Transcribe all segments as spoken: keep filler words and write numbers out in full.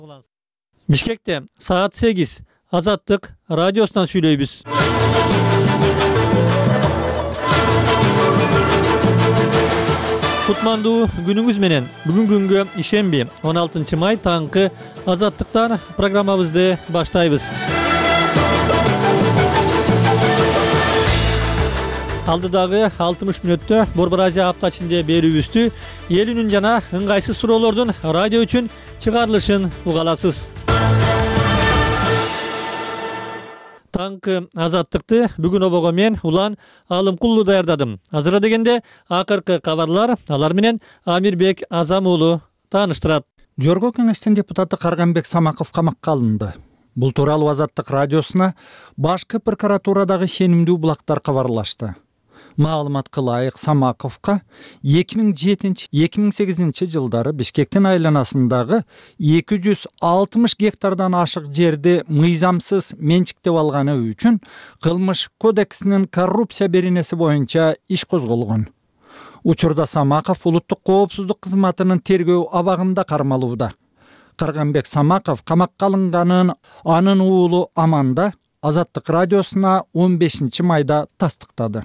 Бишкекте саат сегиз Азаттык радиосунан сүйлөйбүз. Кутмандуу күнүңүз менен. Бүгүн күнгө ишемби он алтынчы май таңкы Азаттыктан программабызды баштайбыз. Алдыдагы алтымыш мүнөттө Борбор Азия апта ичинде берүүбүздү эл үнүн жана ыңгайсыз суроолордун радио үчүн чыгарылышын угаласыз. Таңкы Азаттыкты бүгүн обого мен Улан Алымкулду даярдадым. Азыра дегенде акыркы кабарлар алар менен Амирбек Азам уулу тааныштырат. Жорго кеңештин депутаты Карганбек Самаков камакка алынды. Бул тууралуу Азаттык радиосуна башкы прокуратурадагы сенимдүү булактар кабарлашты. Маалымат кылайык, Самаковго эки миң жетинчи — эки миң сегизинчи жылдары Бишкектин айланасындагы эки жүз алтымыш гектардан ашык жерди мыйзамсыз менчиктеп алганы үчүн Кылмыш кодексинин коррупция беренеси боюнча иш козголгон. Учурда Самаков улуттук коопсуздук кызматынын тергөө абагында кармалууда. Карганбек Самаков камакка алынганын анын уулу Аманда Азаттык радиосуна он бешинчи майда тастыктады.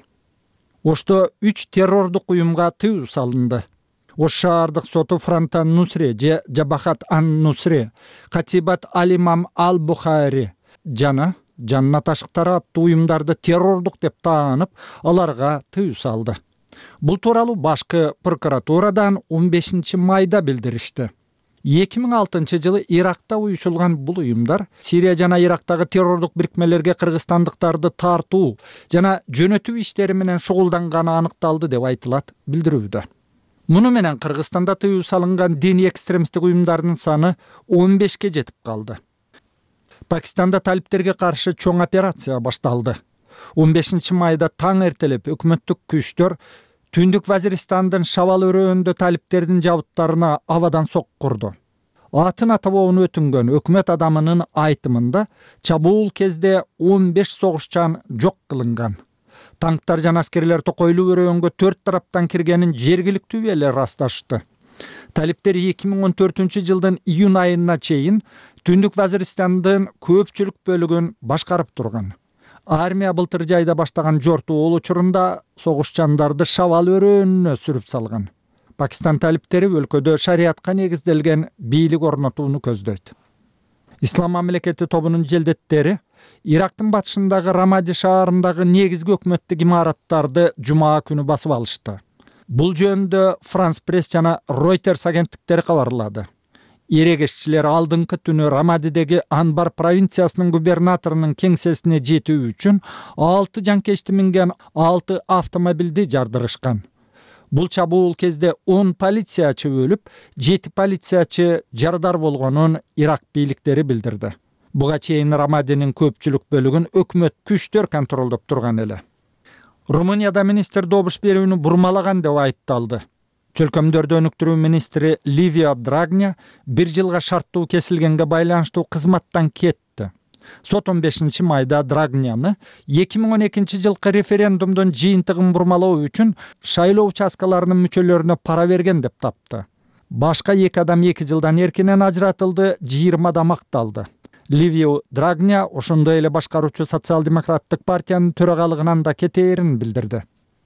Ошто үч террордук уюмга тыюу салынды. Ош шаардык соту Франтан Нусре же Жабахат Ан Нусре, Катибат Алимам Ал Бухари жана Жаннат ашыктары аттуу уюмдарды террордук деп таанып, аларга тыюу салды. Бул тууралуу башкы прокуратурадан он бешинчи майда билдиришти. эки миң алтынчы жылы Иракта уюшулган бул уюмдар Сирия жана Ирактагы террордук бирикмелерге кыргызстандыктарды тартуу жана жөнөтүү иштери менен шугулданганы аныкталды деп айтылат билдирүүдө. Муну менен Кыргызстанда тыюу салынган диний экстремисттик уюмдардын саны он бешке жетип калды. Пакистанда талиптерге каршы чоң операция башталды. он бешинчи майда таң эртелеп өкмөттүк күчтөр Түндүк Вазиристандын Шавал өрөөнүндө талиптердин жабыттарына абадан соккурду. Атын атабоону өтүнгөн өкмөт адамынын айтымында чабуул кезде он беш согушчан жок кылынган. Танктар жана аскерлер токойлуу өрөөнгө төрт тараптан киргенин жергиликтүү эле ырасташты. Талиптер эки миң он төртүнчү жылдын июнь айына чейин Түндүк Вазиристандын көпчүлүк бөлүгүн башкарып турган. Армия былтыр жайда баштаган жортуу учурунда согушчандарды Шавал өрөөнүнө сүрүп салган. Пакистан талиптери өлкөдө шариатка негизделген бийлик орнотууну көздөйт. Ислам мамлекети тобунун желдеттери Ирактын батышындагы Рамади шаарындагы негизги өкмөттүк имараттарды жума күнү басып алышты. Бул жөнүндө Франс Пресс жана Reuters агенттиктери кабарлады. Эрегешчилер алдыңкы түнү Рамадидеги Анбар провинциясынын губернаторунун кеңсесине жетүү үчүн алты жанкечти минген алты автомобилди жардырышкан. Бул чабуул кезде он полициячы өлүп, жети полициячы жардар болгонун Ирак бийликтери билдирди. Буга чейин Рамадинин көпчүлүк бөлүгүн өкмөт күчтөр контролдоп турган эле. Румынияда министр добуш берүүнү бурмалаган деп айыпталды. Чөлкөмдөрдө өнүктүрүү министри Ливия Драгня бир жылга шарттуу кесилгенге байланыштуу кызматтан кетти. Сот он бешинчи майда Драгняны эки миң он экинчи жылкы референдумдун жыйынтыгын бурмалоо үчүн шайлоо участкаларынын мүчөлөрүнө пара берген деп тапты. Башка эки адам эки жылдан эркинен ажыратылды, жыйырма адам акталды. Ливия Драгня ошондой эле башкаруучу социал-демократтык партиянын төрагалыгынан да кетээрин билдирди.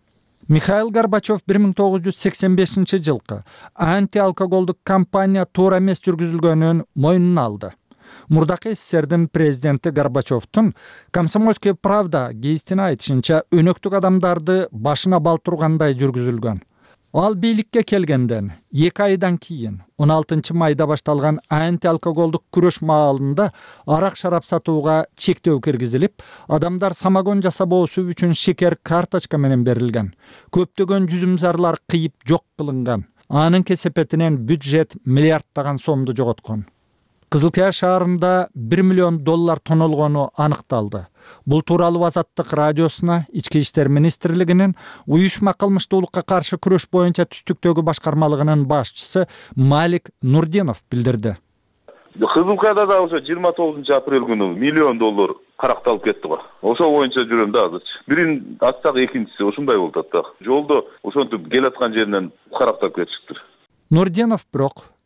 Михаил Горбачев бир миң тогуз жүз сексен бешинчи жылкы анти-алкоголдук кампания туура эмес жүргүзүлгөнүн мойнуна алды. Мурдакы СССРдин президенти Горбачевдун Комсомольская правда гезитине айтышынча өнөктүк адамдарды башына бал тургандай жүргүзүлгөн. Ал бийликке келгенден эки айдан кийин он алтынчы майда башталган анти-алкоголдук күрөш маалында арак шарап сатууга чектөө киргизилип, адамдар самогон жасабоосу үчүн шекер карточка менен берилген. Көптөгөн жүзүмзарлар кыйып жок кылынган. Анын кесепетинен бюджет миллиарддаган сомду жоготкон. Кызылкая шаарында бир миллион доллар тонолгону аныкталды. Бул тууралуу Азаттык радиосуна Ички иштер министрлигинин уюшма кылмыштуулукка каршы күрөш боюнча түштүктөгү башкармалыгынын башчысы Малик Нурдинов билдирди. Кызылкаяда да ошо жыйырма тогузунчу апрель күнү миллион доллар каракталып кетти го. Ошо боюнча жүрөм да азыр. Бирин ачсак экинчиси ушундай болуп атат да. Жолдо ошентип келаткан жеринен карактап кетишиптир. Нурдинов бирок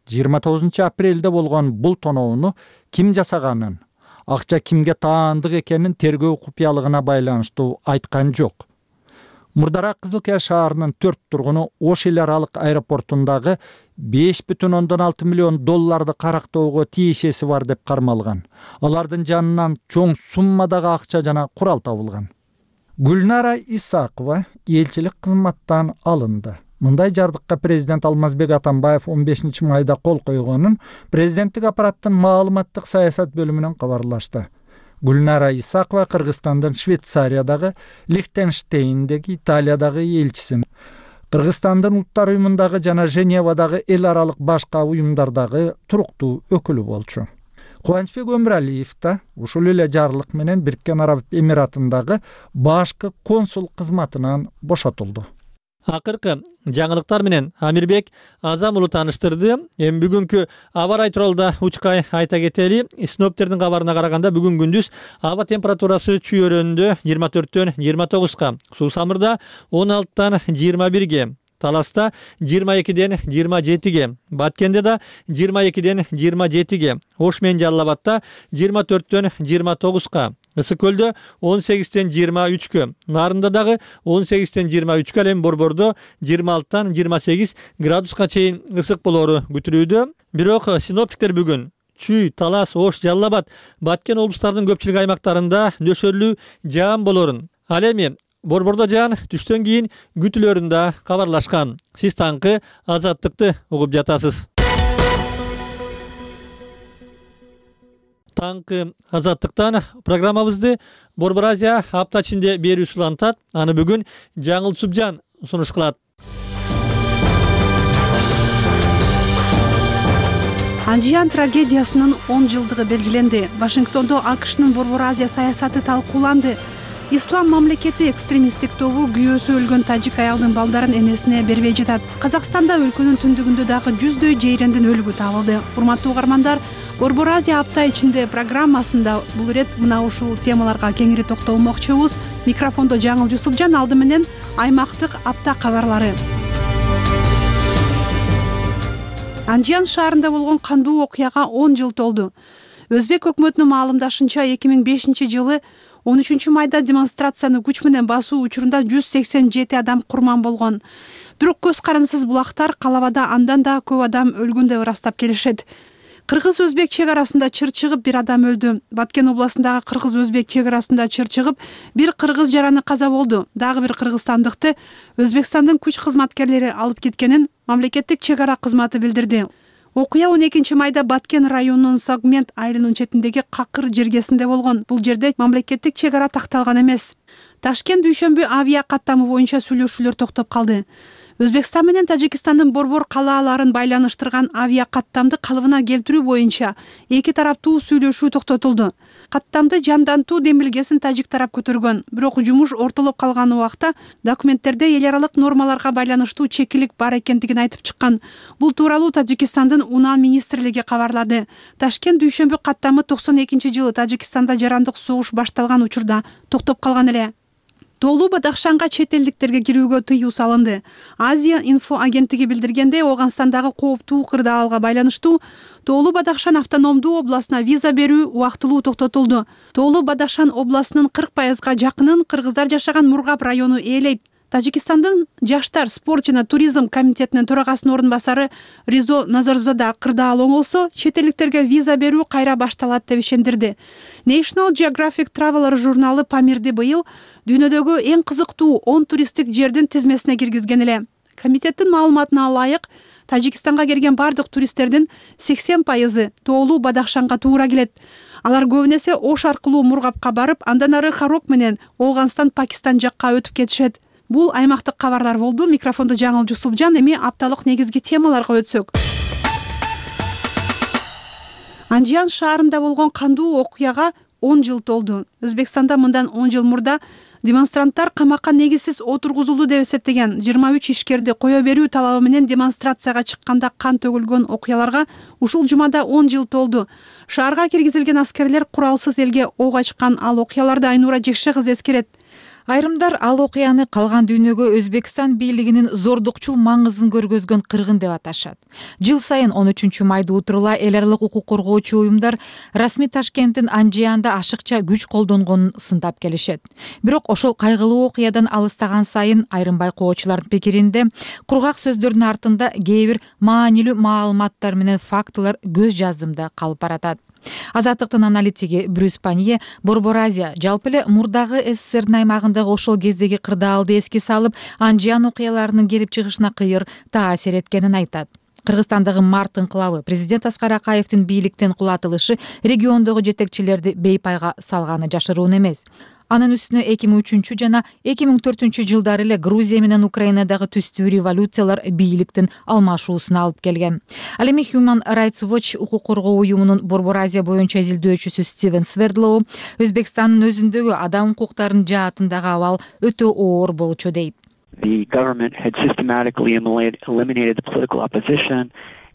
жыйырма тогузунчу апрелде болгон бул тоноону ким жасаганын, акча кимге таандык экенин тергөө купуялыгына байланыштуу айткан жок. Мурдараак Кызылкия шаарынын төрт тургуну Ош эл аралык аэропортундагы беш бүтүн ондон алты миллион долларды карактоого тиешеси бар деп кармалган. Алардын жанынан чоң суммадагы акча жана курал табылган. Гүлнара Исакова элчилик кызматтан алынды. Мындай жардыкка президент Алмазбек Атамбаев он бешинчи майда кол койгонун президенттик аппараттын маалыматтык саясат бөлүмүнөн кабарлашты. Гүлнара Исакова Кыргызстандын Швейцариядагы, Лихтенштейндеги, Италиядагы элчисин, Кыргызстандын Улуттар уюмундагы жана Женевадагы эл аралык башка уюмдардагы туруктуу өкүлү болчу. Кубанычбек Өмүралиев да ушул эле жарлык менен Бириккен Араб Эмиратындагы башкы консул кызматынан бошотулду. Акыркы жаңылыктар менен Амирбек Азам уулу тааныштырды. Эми бүгүнкү аба ырайы тууралуу учкай айта кетели. Синоптиктердин кабарына караганда бүгүн күндүз аба температурасы Чүйөрөндө жыйырма төрттөн жыйырма тогузга, Суу Самырда он алтыдан жыйырма бирге, Таласта жыйырма экиден жыйырма жетиге, Баткенде да жыйырма экиден жыйырма жетиге, Ош менен Жалал Абадта жыйырма төрттөн жыйырма тогузга, Ысык көлдө он сегизден жыйырма үчкө, Нарында дагы он сегизден жыйырма үчкө, ал эми Борбордо жыйырма алтыдан жыйырма сегиз градуска чейин ысык болоору күтүлүүдө. Бирок синоптиктер бүгүн Чүй, Талас, Ош, Жалал Абад, Баткен облустарынын көпчүлүк аймактарында нөсөрлүү жаан болоорун, ал эми Борбордо жаан түштөн кийин күтүлөрүн да кабарлашкан. Сиз таңкы Азаттыкты угуп жатасыз. Таңкы Азаттыктан программабызды Борбор Азия апта ичинде берүү улантат. Аны бүгүн Жаңыл Субжан сунуш кылат. Анжиан трагедиясынын он жылдыгы белгиленди. Вашингтондо АКШнын Борбор Азия саясаты талкууланды. Ислам мамлекети экстремисттик тобу күйөөсү өлгөн тажик аялдын балдарын энесине бербей жатат. Казакстанда өлкөнүн түндүгүндө дагы жүздөй жейрендин өлүгү табылды. Урматтуу угармандар, Борбор Азия апта ичинде программасында бул ирет мына ушул темаларга кеңири токтолмокчубуз. Микрофондо Жаңыл Жусупжан, алды менен аймактык апта кабарлары. Анжиан шаарында болгон кандуу окуяга он жыл толду. Өзбек өкмөтүнүн маалымдашынча эки миң бешинчи жылы он үчүнчү майда демонстрацияны күч менен басуу учурунда жүз сексен жети адам курман болгон. Бирок көз карансыз булактар калабада андан да көп адам өлгөн деп ырастап келишет. Кыргыз-өзбек чек арасында чыр чыгып бир адам өлдү. Баткен областындагы кыргыз-өзбек чек арасында чыр чыгып бир кыргыз жараны каза болду. Дагы бир кыргызстандыкты Өзбекстандын күч кызматкерлери алып кеткенин мамлекеттик чек ара кызматы билдирди. Окуя он экинчи майда Баткен районунун Сагмент айылынын четиндеги Какыр жергесинде болгон. Бул жерде мамлекеттик чек ара такталган эмес. Ташкент дүйшөмбү авиа каттамы боюнча сүйлөшүүлөр токтоп калды. Өзбекстан менен Тажикстандын борбор калааларын байланыштырган авиа каттамды калыбына келтирүү боюнча эки тараптуу сүйлөшүү токтотулду. Каттамды жандантуу демилгесин тажик тарап көтөргөн, бирок жумуш ортолоп калган убакта документтерде эл аралык нормаларга байланыштуу чекилик бар экендигин айтып чыккан. Бул тууралуу Тажикстандын Унаа министрлиги кабарлады. Ташкент дүйшөмбү каттамы токсон экинчи жылы Тажикстанда жарандык согуш башталган учурда токтоп калган эле. Тоолуу Бадахшанга чет элдиктерге кирүүгө тыюу салынды. Азия инфо агенттиги билдиргенде, Оганстандагы кооптуу кырдаалга байланыштуу Тоолуу Бадахшан автономдуу областына виза берүү убактылуу токтотулду. Тоолуу Бадахшан областынын кырк пайызга жакынын кыргыздар жашаган Мургап району ээлейт. Тажикстандын Жаштар, спорт жана туризм комитетинин төрагасынын орун басары Ризо Назарзада кырдаал оңолсо, чет элдиктерге виза берүү кайра башталат деп ишендирди. National Geographic Traveler журналы Памирди быйыл дүйнөдөгү эң кызыктуу он туристтик жердин тизмесине киргизген эле. Комитеттин маалыматына ылайык, Тажикстанга келген бардык туристтердин сексен пайызы Тоолуу Бадахшанга туура келет. Алар көбүнесе Ош аркылуу Мургапка барып, андан ары Харок менен Ооган Пакистан жакка өтүп кетишет. Бул аймактык кабарлар болду. Микрофондо Жаңыл Жусупжан. Эми апталык негизги темаларга өтсөк. Анжиан шаарында болгон кандуу окуяга он жыл толду. Өзбекстанда мындан он жыл мурда демонстранттар камакка негизсиз отургузулду деп эсептеген жыйырма үч ишкерди кое берүү талабы менен демонстрацияга чыкканда кан төгүлгөн окуяларга ушул жумада он жыл толду. Шаарга киргизилген аскерлер куралсыз элге ок ачкан. Ал окуяларды Айнура Жекше кызы эскерет. Айрымдар ал окуяны калган дүйнөгө Өзбекстан бийлигинин зордукчул маңызын көргөзгөн кыргын деп аташат. Жыл сайын он үчүнчү майда утурула эл аралык укук коргоочу уюмдар расмий Ташкенттин Анжиянда ашыкча күч колдонгонун сындап келишет. Бирок ошол кайгылуу окуядан алыстаган сайын айрым байкоочулардын пикиринде кургак сөздөрдүн артында кээ бир маанилүү маалыматтар менен фактылар көз жаздымда калып баратат. Азаттыктын аналитиги Брюс Панье Борбор Азия жалпы эле мурдагы СССРдин аймагындагы ошол кездеги кырдаалды эске салып, Анжиян окуяларынын келип чыгышына кыйыр таасир эткенин айтат. Кыргызстандагы март инкылабы президент Аскар Акаевдин бийликтен кулатылышы региондогу жетекчилерди бейпайга салганы жашыруун эмес. Анын үстүнө эки миң үчүнчү жана эки миң төртүнчү жылдары эле Грузия менен Украинадагы түстүү революциялар бийликтин алмашуусуна алып келген. Ал эми Human Rights Watch укук коргоо уюмунун Борбор Азия боюнча изилдөөчүсү Стивен Свердлоу Өзбекстандын өзүндөгү адам укуктарынын жаатындагы абал өтө оор болчу дейт. The government had systematically eliminated the political opposition.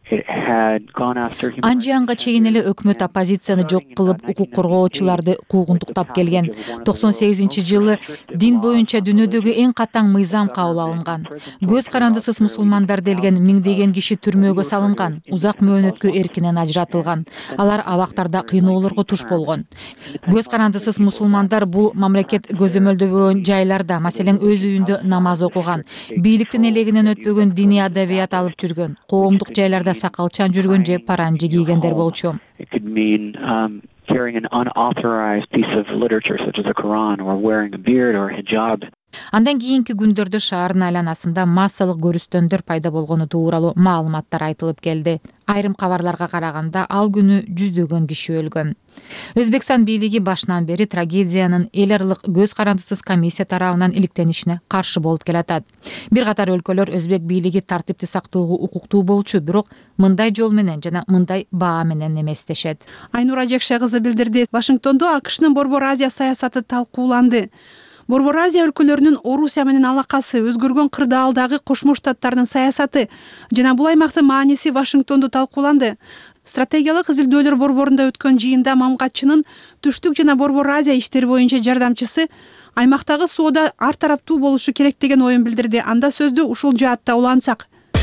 Анжиянга чейин эле өкмөт оппозицияны жок кылып, укук коргоочуларды куугунтуктап келген. токсон сегизинчи жылы дин боюнча дүйнөдөгү эң катаң мыйзам кабыл алынган. Көз карандысыз мусулмандар делген миңдеген киши түрмөгө салынган, узак мөөнөткө эркинен ажыратылган. Алар абактарда кыйноолорго туш болгон. Көз карандысыз мусулмандар бул мамлекет көзөмөлдөбөгөн жайларда, маселен өз үйүндө намаз окуган, бийликтин элегинен өтпөгөн диний адабият алып жүргөн, коомдук жайларда сакалчан жүргөн же паранжы кийгендер болчу. It could mean um, carrying an unauthorized piece of literature such as the Quran or wearing a beard or a hijab. Андан кийинки күндөрдө шаардын айланасында массалык көрүстөндөр пайда болгону тууралуу маалыматтар айтылып келди. Айрым кабарларга караганда ал күнү жүздөгөн киши өлгөн. Өзбекстан бийлиги башынан бери трагедиянын эл аралык көз карандысыз комиссия тарабынан иликтенишине каршы болуп келатат. Бир катар өлкөлөр өзбек бийлиги тартипти сактоого укуктуу болчу, бирок мындай жол менен жана мындай баа менен эмес дешет. Айнура Жекше кызы билдирди. Вашингтондо АКШнын Борбор Азия саясаты талкууланды. Борбор Азия өлкөлөрүнүн Орусия менен алакасы, өзгөргөн кырдаалдагы Кошмо Штаттардын саясаты жана бул аймактын мааниси Вашингтондо талкууланды. Стратегиялык изилдөөлөр борборунда өткөн жыйында мамгатчынын Түштүк жана Борбор Азия иштери боюнча жардамчысы аймактагы соода ар тараптуу болушу керек деген оюн билдирди. Анда сөздү ушул жаатта улантсак.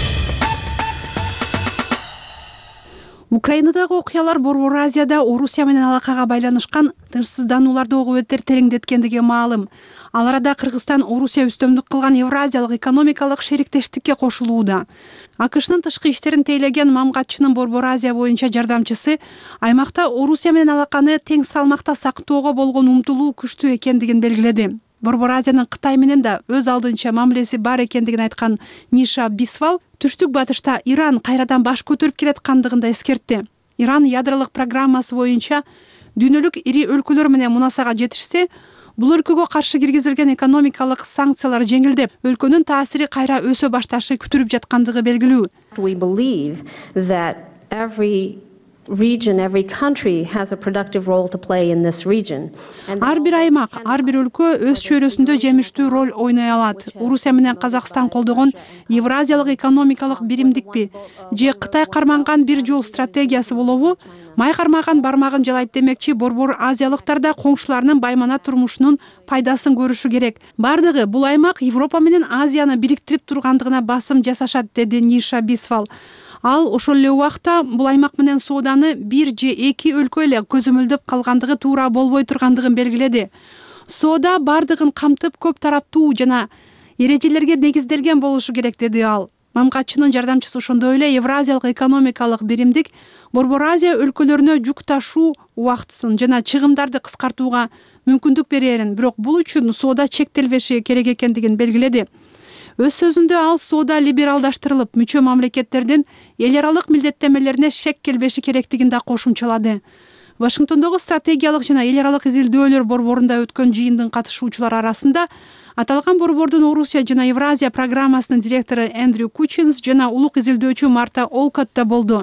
Украинадагы окуялар Борбор Азияда Орусия менен алакага байланышкан тынчсызданууларды огубеттер тереңдеткендиги маалым. Ал арада Кыргызстан Орусия үстөмдүк кылган Евразиялык экономикалык шериктештикке кошулууда. АКШнын тышкы иштерин тейлеген мамгатчынын Борбор Азия боюнча жардамчысы аймакта Орусия менен алаканы тең салмакта сактоого болгон умтулуу күчтүү экендигин белгиледи. Борбор Азиянын Кытай менен да өз алдынча мамилеси бар экендигин айткан Ниша Бисвал түштүк батышта Иран кайрадан баш көтөрүп келаткандыгын да эскертти. Иран ядролук программасы боюнча дүйнөлүк ири өлкөлөр менен мунасага жетишсе, бул өлкөгө каршы киргизилген экономикалык санкциялар жеңилдеп, өлкөнүн таасири кайра өсө башташы күтүлүп жаткандыгы белгилүү. We believe that every region, every country has a productive role to play in this region. Ар бир аймак, ар бир өлкө өз чөйрөсүндө жемиштүү роль ойной алат. Орусия менен Казакстан колдогон Евразиялык экономикалык биримдикпи же Кытай карманган бир жол стратегиясы болобу? Май кармаган бармагын жалайт демекчи, Борбор Азиялыктар да коңшуларынын баймана турмушунун пайдасын көрүшү керек. Бардыгы бул аймак Европа менен Азияны бириктирип тургандыгына басым жасашат, деди Ниша Бисвал. Ал ошол эле убакта бул аймак менен сооданы бир же эки өлкө эле көзөмөлдөп калгандыгы туура болбой тургандыгын белгиледи. Соода бардыгын камтып көп тараптуу жана эрежелерге негизделген болушу керек, деди ал. Мамгатчынын жардамчысы ошондой эле Евразиялык экономикалык биримдик Борбор Азия өлкөлөрүнө жүк ташуу убактысын жана чыгымдарды кыскартууга мүмкүндүк берерин, бирок бул үчүн соода чектелбеши керек экендигин белгиледи. Өз сөзүндө ал соода либералдаштырылып, мүчө мамлекеттердин эл аралык милдеттемелерине шек келбеши керектигин да кошумчалады. Вашингтондогу стратегиялык жана эл аралык изилдөөлөр борборунда өткөн жыйындын катышуучулары арасында аталган борбордун Орусия жана Евразия программасынын директору Эндрю Кучинс жана улук изилдөөчү Марта Олкот да болду.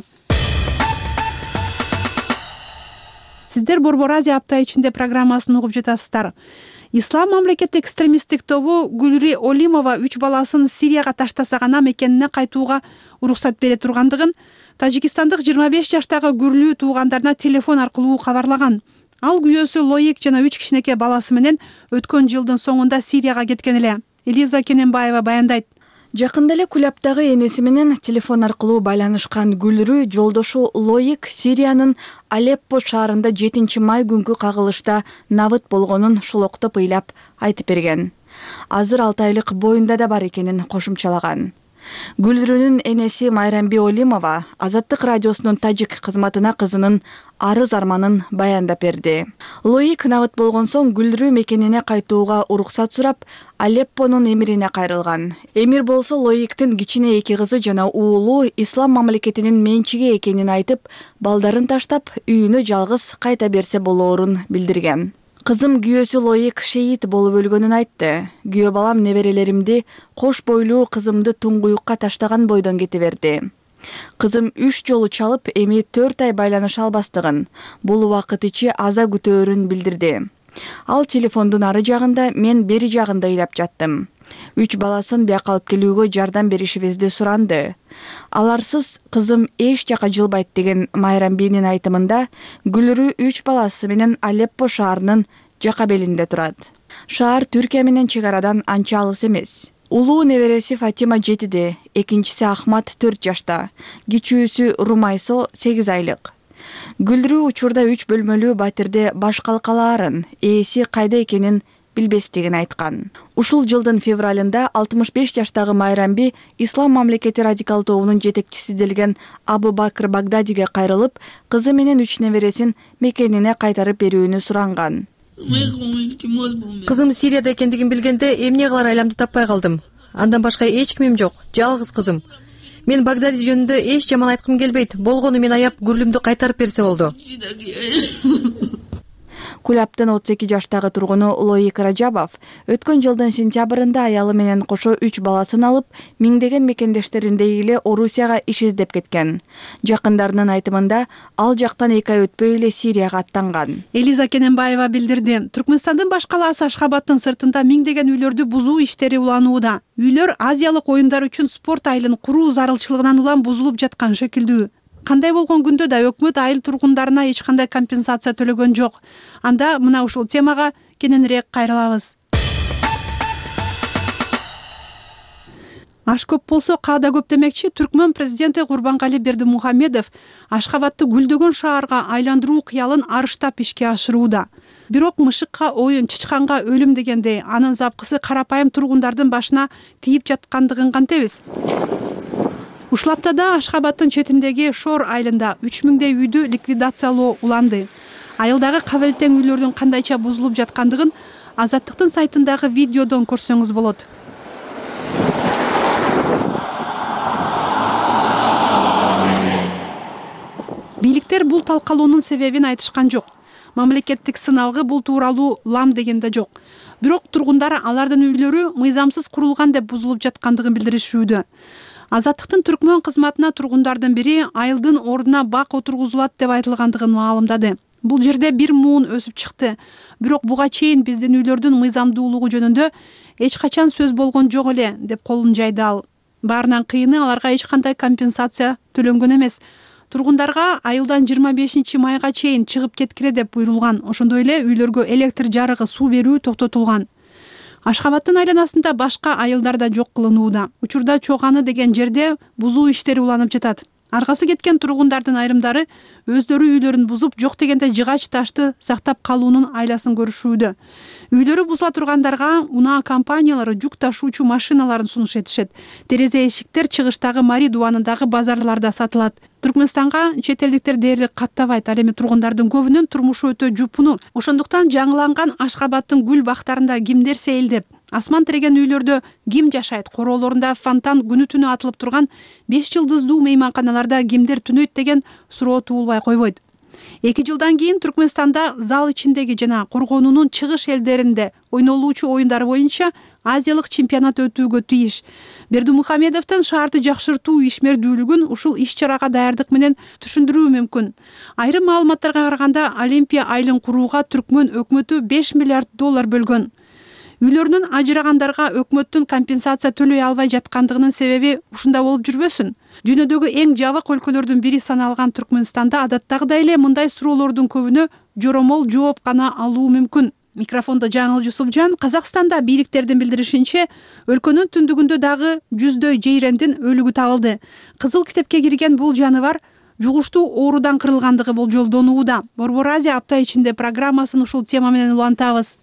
Сиздер Борбор Азия апта ичинде программасын угуп жатасыздар. Ислам мамлекети экстремисттик тобу Гүлри Олимова үч баласын Сирияга таштаса гана мекенине кайтууга уруксат бере тургандыгын Тажикстандык жыйырма беш жаштагы Гүрлүү туугандарына телефон аркылуу кабарлаган. Ал күйөөсү Лоик жана үч кичинекей баласы менен өткөн жылдын соңунда Сирияга кеткен эле. Элиза Кененбаева баяндайт. Жакында эле Кулябтагы энеси менен телефон аркылуу байланышкан Гүлрү жолдошу Лоик Сириянын Алеппо шаарында жетинчи май күнкү кагылышта набыт болгонун шулоктоп ыйлап айтып берген. Азыр алты айлык боюнда да бар экенин кошумчалаган. Гүлрүнүн энеси Майрамби Олимова Азаттык радиосунун тажик кызматына кызынын арыз арманын баяндап берди. Лоик набыт болгон соң Гүлрү мекенине кайтууга уруксат сурап, Алеппонун эмирине кайрылган. Эмир болсо Лоиктин кичине эки кызы жана уулу ислам мамлекетинин менчиги экенин айтып, балдарын таштап, үйүнө жалгыз кайта берсе болоорун билдирген. Кызым күйөөсү Лоик шейит болуп өлгөнүн айтты. Күйөө балам неберелеримди, кош бойлуу кызымды туңгуюкка таштаган бойдон кете берди. Кызым үч жолу чалып, эми төрт ай байланыша албастыгын, бул убакыт ичи аза күтөөрүн билдирди. Ал телефондун ары жагында, мен бери жагында ыйлап жаттым. Үч баласын бияка алып келүүгө жардам беришибизди суранды. Аларсыз кызым эч жака жылбайт деген Майрамбинин айтымында, Гүлрү үч баласы менен Алеппо шаарынын жака белинде турат. Шаар Түркия менен чек арадан анча алыс эмес. Улуу небереси Фатима жетиде, экинчиси Ахмат төрт жашта, кичүүсү Румайсо сегиз айлык. Гүлрү учурда үч бөлмөлүү батирде баш калкалаарын, ээси кайда экенин билбестигин айткан. Ушул жылдын февралында алтымыш беш жаштагы Майрамби Ислам мамлекети радикал тобунун жетекчиси делген Абу Бакр Багдадиге кайрылып, кызы менен үч небересин мекенине кайтарып берүүнү суранган. Кызым Сирияда экендигин билгенде эмне кылар айламды таппай калдым. Андан башка эч кимим жок, жалгыз кызым. Мен Багдади жөнүндө эч жаман айткым келбейт. Болгону мен аяп Гүрлүмдү кайтарып берсе болду. Кулябтын отуз эки жаштагы тургуну Лоик Раджабов өткөн жылдын сентябрында аялы менен кошо үч баласын алып, миңдеген мекендештериндей эле Орусияга иш издеп кеткен. Жакындарынын айтымында, ал жактан эки ай өтпөй эле Сирияга аттанган. Элиза Кененбаева билдирди. Түркмөнстандын баш калаасы Ашхабадтын сыртында миңдеген үйлөрдү бузуу иштери уланууда. Үйлөр Азиялык оюндар үчүн спорт айылын куруу зарылчылыгынан улам бузулуп жаткан шекилдүү. Кандай болгон күндө да өкмөт айыл тургундарына эч кандай компенсация төлөгөн жок. Анда мына ушул темага кененирээк кайрылабыз. Аш көп болсо каада көп демекчи, Түркмөн президенти Курбангали Бердимухамедов Ашхабадты гүлдөгөн шаарга айландыруу кыялын арыштап ишке ашырууда. Бирок мышыкка оюн, чычканга өлүм дегендей, анын запкысы карапайым тургундардын башына тийип жаткандыгын кантебиз? Ушул аптада Ашхабадтын четиндеги Шор айылында үч миңдей үйдү ликвидациялоо уланды. Айылдагы кабылеттең үйлөрдүн кандайча бузулуп жаткандыгын Азаттыктын сайтындагы видеодон көрсөңүз болот. Бийликтер бул талкалоонун себебин айтышкан жок. Мамлекеттик сыналгы бул тууралуу лам дегенде жок. Бирок тургундар алардын үйлөрү мыйзамсыз курулган деп бузулуп жаткандыгын билдиришүүдө. Азаттыктын Түркмөн кызматына тургундардын бири айылдын ордуна бак отургузулат деп айтылгандыгын маалымдады. Бул жерде бир муун өсүп чыкты. Бирок буга чейин биздин үйлөрдүн мыйзамдуулугу жөнүндө эч качан сөз болгон жок эле деп колун жайды ал. Баарынан кыйыны аларга эч кандай компенсация төлөнгөн эмес. Тургундарга айылдан жыйырма бешинчи майга чейин чыгып кеткиле деп буйрулган. Ошондой эле үйлөргө электр жарыгы, суу берүү токтотулган. Ашхабадтын айланасында башка айылдар да жок кылынууда. Учурда Чоганы деген жерде бузуу иштери уланып жатат. Аргасы кеткен тургундардын айрымдары өздөрү үйлөрүн бузуп, жок дегенде жыгач ташты сактап калуунун айласын көрүшүүдө. Үйлөрү бузула тургандарга унаа компаниялары жүк ташуучу машиналарын сунуш этишет. Терезе эшиктер чыгыштагы Мари дубанындагы базарларда сатылат. Түркмөнстанга чет элдиктер дээрлик каттабайт. Ал эми тургундардын көбүнүн турмушу өтө жупуну. Ошондуктан жаңыланган Ашхабадтын гүл бактарында кимдер сейилдеп, асман тиреген үйлөрдө ким жашайт, короолорунда фонтан күнү түнү атылып турган беш жылдыздуу мейманканаларда кимдер түнөйт деген суроо туулбай койбойт. Эки жылдан кийин Түркмөнстанда зал ичиндеги жана коргонунун чыгыш элдеринде ойнолуучу оюндар боюнча Азиялык чемпионат өтүүгө тийиш. Бердимухамедовдун шаарды жакшыртуу ишмердүүлүгүн ушул иш-чарага даярдык менен түшүндүрүү мүмкүн. Айрым маалыматтарга караганда Олимпия айылын курууга Түркмөн өкмөтү беш миллиард доллар бөлгөн. үйлөрүнөн ажырагандарга өкмөттүн компенсация төлөй албай жаткандыгынын себеби ушунда болуп жүрбөсүн? Дүйнөдөгү эң жабык өлкөлөрдүн бири саналган Түркмөнстанда адаттагыдай эле мындай суроолордун көбүнө жоромол жооп гана алуу мүмкүн. Микрофондо Жаңыл Жусупжан. Казакстанда бийликтердин билдиришинче, өлкөнүн түндүгүндө дагы жүздөй жейрендин өлүгү табылды. Кызыл китепке кирген бул жаныбар жугуштуу оорудан кырылгандыгы болжолдонууда. Борбор Азия апта ичинде программасын ушул тема менен улантабыз.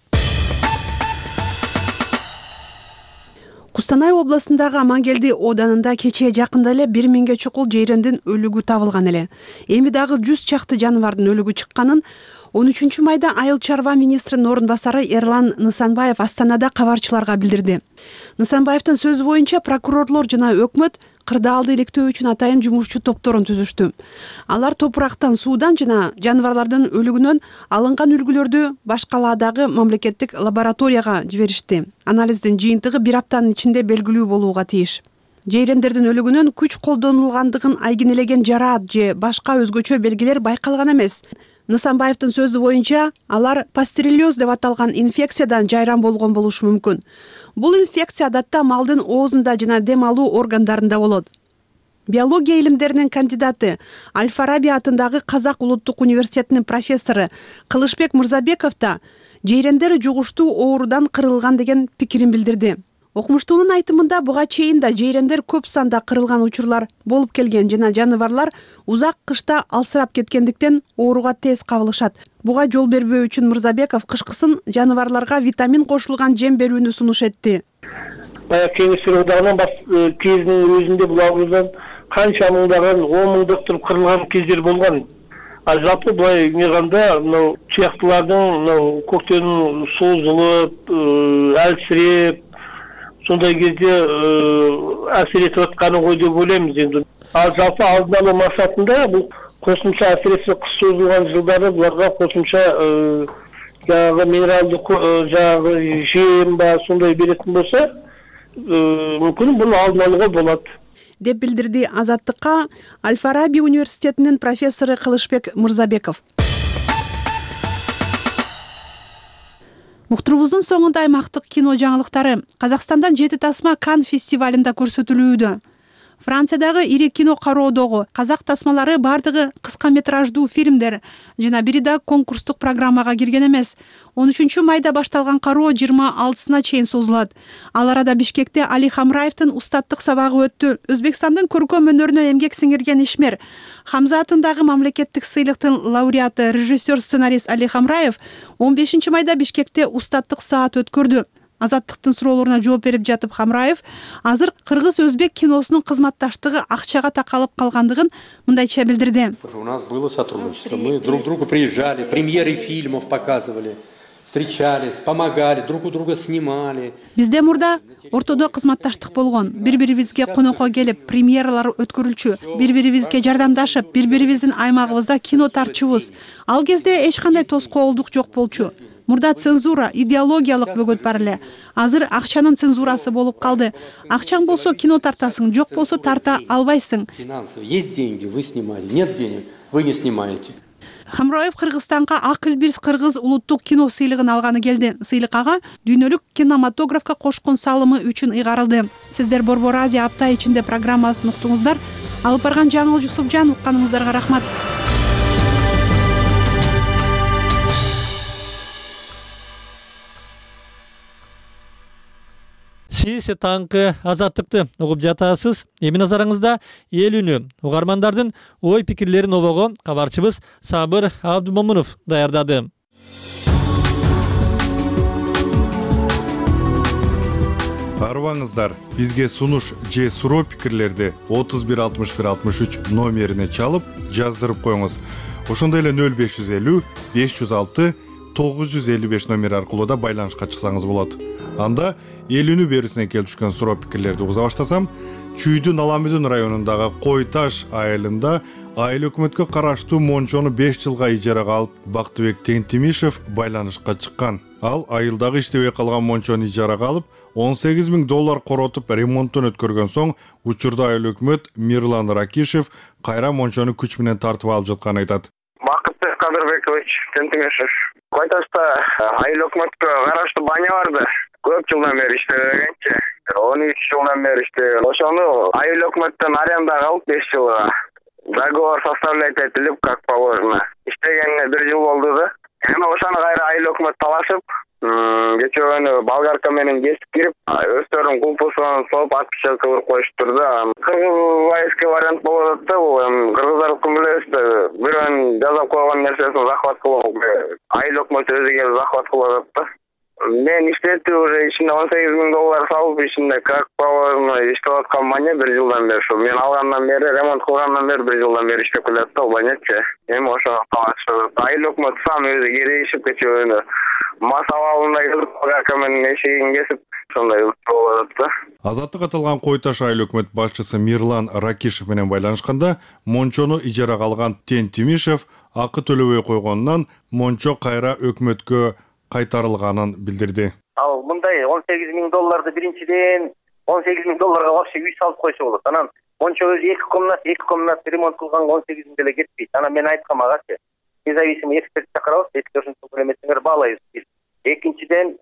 Кустанай областындагы Амангелди оданында кечээ жакында эле бир миңге чукул жейрендин өлүгү табылган эле. Эми дагы жүз чакты жаныбардын өлүгү чыкканын он үчүнчү майда Айыл чарба министринин орун басары Эрлан Нысанбаев Астанада кабарчыларга билдирди. Нысанбаевдин сөзү боюнча прокурорлор жана өкмөт кырдаалды иликтөө үчүн атайын жумушчу топторун түзүштү. Алар топурактан, суудан жана жаныбарлардын өлүгүнөн алынган үлгүлөрдү башкаладагы мамлекеттик лабораторияга жиберишти. Анализдин жыйынтыгы бир аптанын ичинде белгилүү болууга тийиш. Жейрендердин өлүгүнөн күч колдонулгандыгын айгинелеген жараат же башка өзгөчө белгилер байкалган эмес. Нысанбаевдин сөзү боюнча, алар пастереллез деп аталган инфекциядан жайран болгон болушу мүмкүн. Бул инфекция адатта малдын оозунда жана дем алуу органдарында болот. Биология илимдеринин кандидаты, Аль-Фараби атындагы Казак улуттук университетинин профессору Кылычбек Мырзабеков да жейрендер жугуштуу оорудан кырылган деген пикирин билдирди. Окумуштуунун айтымында буга чейин да жейрендер көп санда кырылган учурлар болуп келген жана жаныбарлар узак кышта алсырап кеткендиктен ооруга тез кабылышат. Буга жол бербөө үчүн Мырзабеков кышкысын жаныбарларга витамин кошулган жем берүүнү сунуш этти. Баягы Кеңештер Одагынан кезинин өзүндө бул ооруздан канча мыңдаган, он мыңдап кырылган кездер болгон. А жалпы былай эмеганда, мына чыяктылардын мына көктөнүн созулуп, алсыреп, сондай кезде әсер етіп жатқаны ғой деп ойлаймыз енді. Ал жалпы алдын алу мақсатында бұл қосымша әсіресе қыс созылған жылдары бұларға қосымша жаңағы минералды жаңағы жем ба сондай беретін болса, мүмкін бұны алдын алуға болады. Деп билдирди Азаттыкка Аль-Фараби университетинин профессору Кылычбек Мырзабеков. Муктурубуздун соңунда аймактык кино жаңылыктары. Казакстандан жети тасма Кан фестивалында көрсөтүлүүдө. Франциядагы ири кино кароодогу казак тасмалары бардыгы кыска метраждуу фильмдер жана бири да конкурстук программага кирген эмес. он үчүнчү майда башталган кароо жыйырма алтысына чейин созулат. Ал арада Бишкекте Али Хамраевдин устаттык сабагы өттү. Өзбекстандын көркөм өнөрүнө эмгек сиңирген ишмер, Хамза атындагы мамлекеттик сыйлыктын лауреаты режиссер-сценарист Али Хамраев он бешинчи майда Бишкекте устаттык саат өткөрдү. Азаттыктын суроолоруна жооп берип жатып Хамраев азыр кыргыз-өзбек киносунун кызматташтыгы акчага такалып калгандыгын мындайча билдирди. У нас было сотрудничество. Мы друг к другу приезжали, премьеры фильмов показывали, встречались, помогали, друг у друга снимали. Бизде мурда ортодо кызматташтык болгон. Бири-бирибизге конокко келип, премьералар өткөрүлчү. Бири-бирибизге жардамдашып, бири-бирибиздин аймагыбызда кино тартчубуз. Ал кезде эч кандай тоскоолдук жок болчу. Мурда цензура, идеологиялык бөгөт бар эле. Азыр акчанын цензурасы болуп калды. Акчаң болсо кино тартасың, жок болсо тарта албайсың. Финансово есть деньги, вы снимали, нет денег, вы не снимаете. Хамраев Кыргызстанга Акылбирс кыргыз улуттук кино сыйлыгын алганы келди. Сыйлык ага дүйнөлүк кинематографка кошкон салымы үчүн ыйгарылды. Сиздер Борбор Азия апта ичинде программасын уктуңуздар. Алып барган Жаңыл Жусупжан, укканыңыздарга рахмат. Сиз таңкы азаттыкты угуп жатасыз. Эми назарыңызда эл үнү угармандардын ой пикирлерин обого кабарчыбыз Сабыр Абдумомунов даярдады. Арыбаңыздар, бизге сунуш же суроо пикирлерди отуз бир алтымыш бир алтымыш үч номерине чалып жаздырып коюңуз. Ошондой эле нөл беш жүз элүү беш жүз алты тогуз жүз элүү беш номери аркылуу да байланышка чыксаңыз болот. Анда эл үнү берүүсүнөн келип түшкөн суроо пикирлерди угуза баштасам, Чүйдүн Аламүдүн районундагы Кой Таш айылында айыл өкмөткө караштуу мончону беш жылга ижарага алып, Бактыбек Тентимишев байланышка чыккан. Ал айылдагы иштебей калган мончону ижарага алып, он сегиз миң доллар коротуп ремонттон өткөргөн соң, учурда айыл өкмөт Мирлан Ракишев кайра мончону күч менен тартып алып жатканын айтат. Бактыбек Кадырбекович Тентимишев. Кой Ташта айыл өкмөткө караштуу баня барды. көп жылдан бери иштебегенчи. он үч жылдан бери иштеген. Ошону айыл өкмөттөн арендага алып беш жылга договор составлять этилип, как положено. Иштегенине бир жыл болду да. Эми ошону кайра айыл өкмөт талашып, кечээ күнү болгарка менен кесип кирип, өздөрүнүн кулпусун соп отпечатка уруп коюштур да. Кыргызбайский вариант болот да, бул эми кыргыздардыкы билебиз да, бирөөнүн жасап койгон нерсесин захват кылып, айыл өкмөт өзү келип захват кылып атат да. Мен иштетип уже ичинде он сегиз миң доллар салып, ичинде как положено иштеп аткан бане бир жылдан бери. Ошо мен алгандан бери, ремонт кылгандан бери бир жылдан бери иштеп келет да банечи. Эми ошого талашып, айыл өкмөт сам өзү киришип кечээ күнү мас абалында келип болгарка менен эшигин кесип, ошондой болуп атат да. Азаттык аталган Кой Таш айыл өкмөт башчысы Мирлан Ракишев менен байланышканда, Мончону ижарага алган Тен Тимишев акы төлөбөй койгонунан Мончо кайра өкмөткө кайтарылганын билдирди. Ал мындай он сегиз миң долларды биринчиден он сегиз миң долларга вообще үй салып койсо болот. Анан Мончо өзү эки комнат, эки комнат ремонт кылганга он сегиз миң деле кетпейт. Анан мен айткам агачы, независимый эксперт чакырабыз, эки ушунча пул эмесиңер баалайбыз биз. Экинчиден,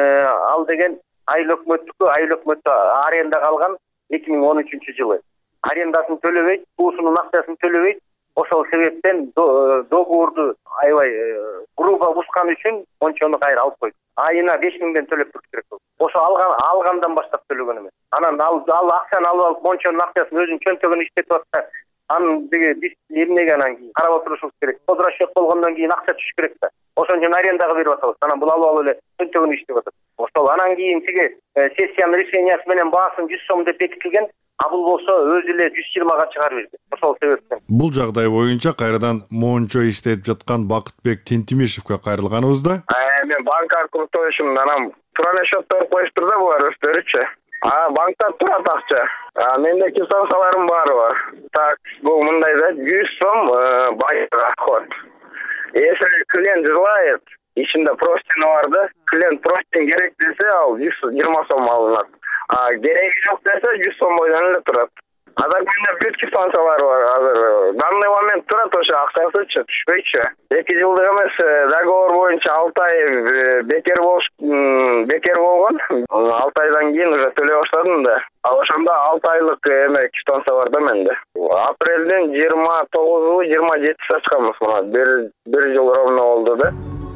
ал деген айыл өкмөттүкү, айыл өкмөттү арендага алган эки миң он үчүнчү жылы. Арендасын төлөбөйт, буусунун акчасын төлөбөйт. Ошол себептен договорду аябай грубо бускан үчүн Мончону кайра алып койду. Айына беш миңден төлөп туруш керек болду. Ошо алган алгандан баштап төлөгөн эмес. Анан ал ал акчаны алып алып Мончонун акчасын өзүнүн чөнтөгүнө иштетип атса, анын деги биз эмнеге анан кийин карап отурушубуз керек. Возвращет болгондон кийин акча түшүш керек да. Ошон үчүн арендага берип атабыз. Анан бул алып алып эле чөнтөгүнө иштеп атат. Ошол анан кийин тиги сессиянын решениясы менен баасын жүз сом деп бекитилген. А бул болсо өзү эле жүз жыйырмага чыгарып берди. Ошол себептен. Бул жагдай боюнча кайрадан Мончо иштетип жаткан Бакытбек Тентимишевке кайрылганыбызда, мен банк аркылуу төлөшүм, анан туран счеттор коюштур да булар өздөрүчө. А банкта турат акча. А менде квитанцияларым баары бар. Так, бул мындай да, жүз сом бай расход. Если клиент желает, ичинде простыни бар да, клиент простынь керек десе, ал жүз жыйырма сом алынат. А кереги жок десе жүз сом бойдон эле турат. Азыр менде бүт квитанциялар бар. Азыр данный момент турат, ошо акчасычы түшпөйчү. эки жылдык эмес, договор боюнча алты ай бекер болуш бекер болгон. алты айдан кийин уже төлөй баштадым да. А ошондо алты айлык эме квитанция бар да менде. Апрелдин жыйырма тогузу жыйырма жетиси ачканбыз мына. Бир бир жыл ровно болду да.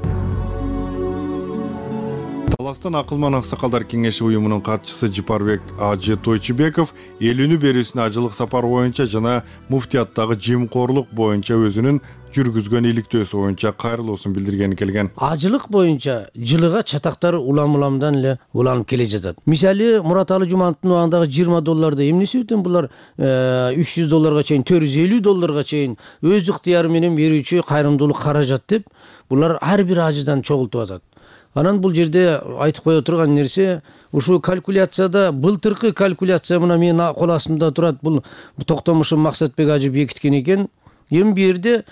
Таластан Акылман Аксакалдар кеңеши уюмунун катчысы Жипарбек Ажы Тойчубеков эл үнү берүүсүнө ажылык сапар боюнча жана муфтияттагы жемкорлук боюнча өзүнүн жүргүзгөн иликтөөсү боюнча кайрылуусун билдиргени келген. Ажылык боюнча жылыга чатактар улам-уламдан эле уланып келе жатат. Мисалы Мураталы Жумановдун убагындагы жыйырма долларды эмнеси үчүн булар үч жүз долларга чейин, төрт жүз элүү долларга чейин өз ыктыяры менен берүүчү кайрымдуулук каражат деп булар ар бир ажыдан чогултуп атат. Анан бул жерде айтып кое турган нерсе, ушул калькуляцияда былтыркы калькуляция мына менин кол астымда турат, бул токтомушун Максатбек ажы бекиткен экен. Эми бу жерде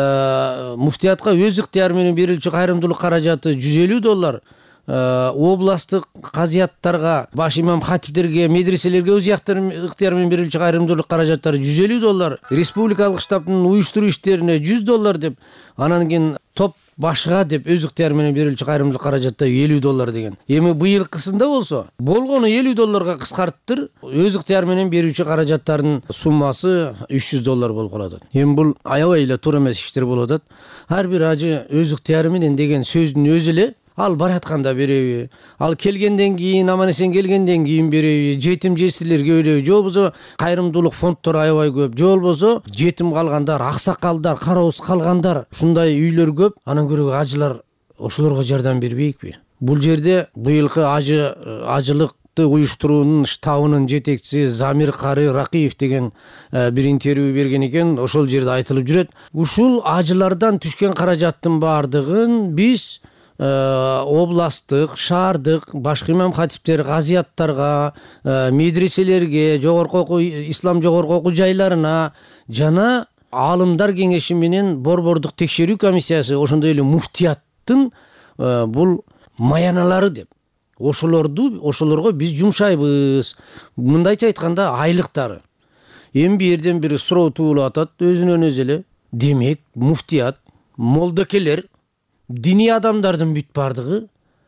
муфтиятка өз ыктыяры менен берилчү кайрымдуулук каражаты жүз элүү доллар, областтык казыяттарга, баш имам хатиптерге, медреселерге өз ыктыяры менен берилчү кайрымдуулук каражаттары жүз элүү доллар, республикалык штабтын уюштуруу иштерине жүз доллар деп, анан кийин топ башка деп өз ыктыяры менен берилчү кайрымдуулук каражатта элүү доллар деген. Эми быйылкысында болсо, болгону элүү долларга кыскарттыр, өз ыктыяры менен берүүчү каражаттардын суммасы үч жүз доллар болуп калат. Эми бул аябай эле туура эмес иштер болуп атат. Ар бир ажы өз ыктыяры менен деген сөздүн өзү эле ал баратканда береби, ал келгенден кийин, аман эсен келгенден кийин береби, жетим жесирлерге береби, же болбосо кайрымдуулук фонддору аябай көп, же болбосо жетим калгандар, аксакалдар, кароосуз калгандар, ушундай үйлөр көп. Анан көрө ажылар ошолорго жардам бербейикпи? Бул жерде быйылкы ажы ажылыкты уюштуруунун штабынын жетекчиси Замир Кары Ракиев деген бир интервью берген экен. Ошол жерде айтылып жүрөт. Ушул ажылардан түшкөн каражаттын баардыгын биз областтык, шаардык, башкы имам хатиптер, казыяттарга, медреселерге, жогорку окуу ислам жогорку окуу жайларына жана аалымдар кеңеши менен борбордук текшерүү комиссиясы, ошондой эле муфтияттын бул маяналары деп ошолорду ошолорго биз жумшайбыз. Мындайча айтканда айлыктары. Эми бу жерден бир суроо туулуп атат өзүнөн өзү эле. Демек, муфтият, молдокелер, диний адамдардын бүт бардыгы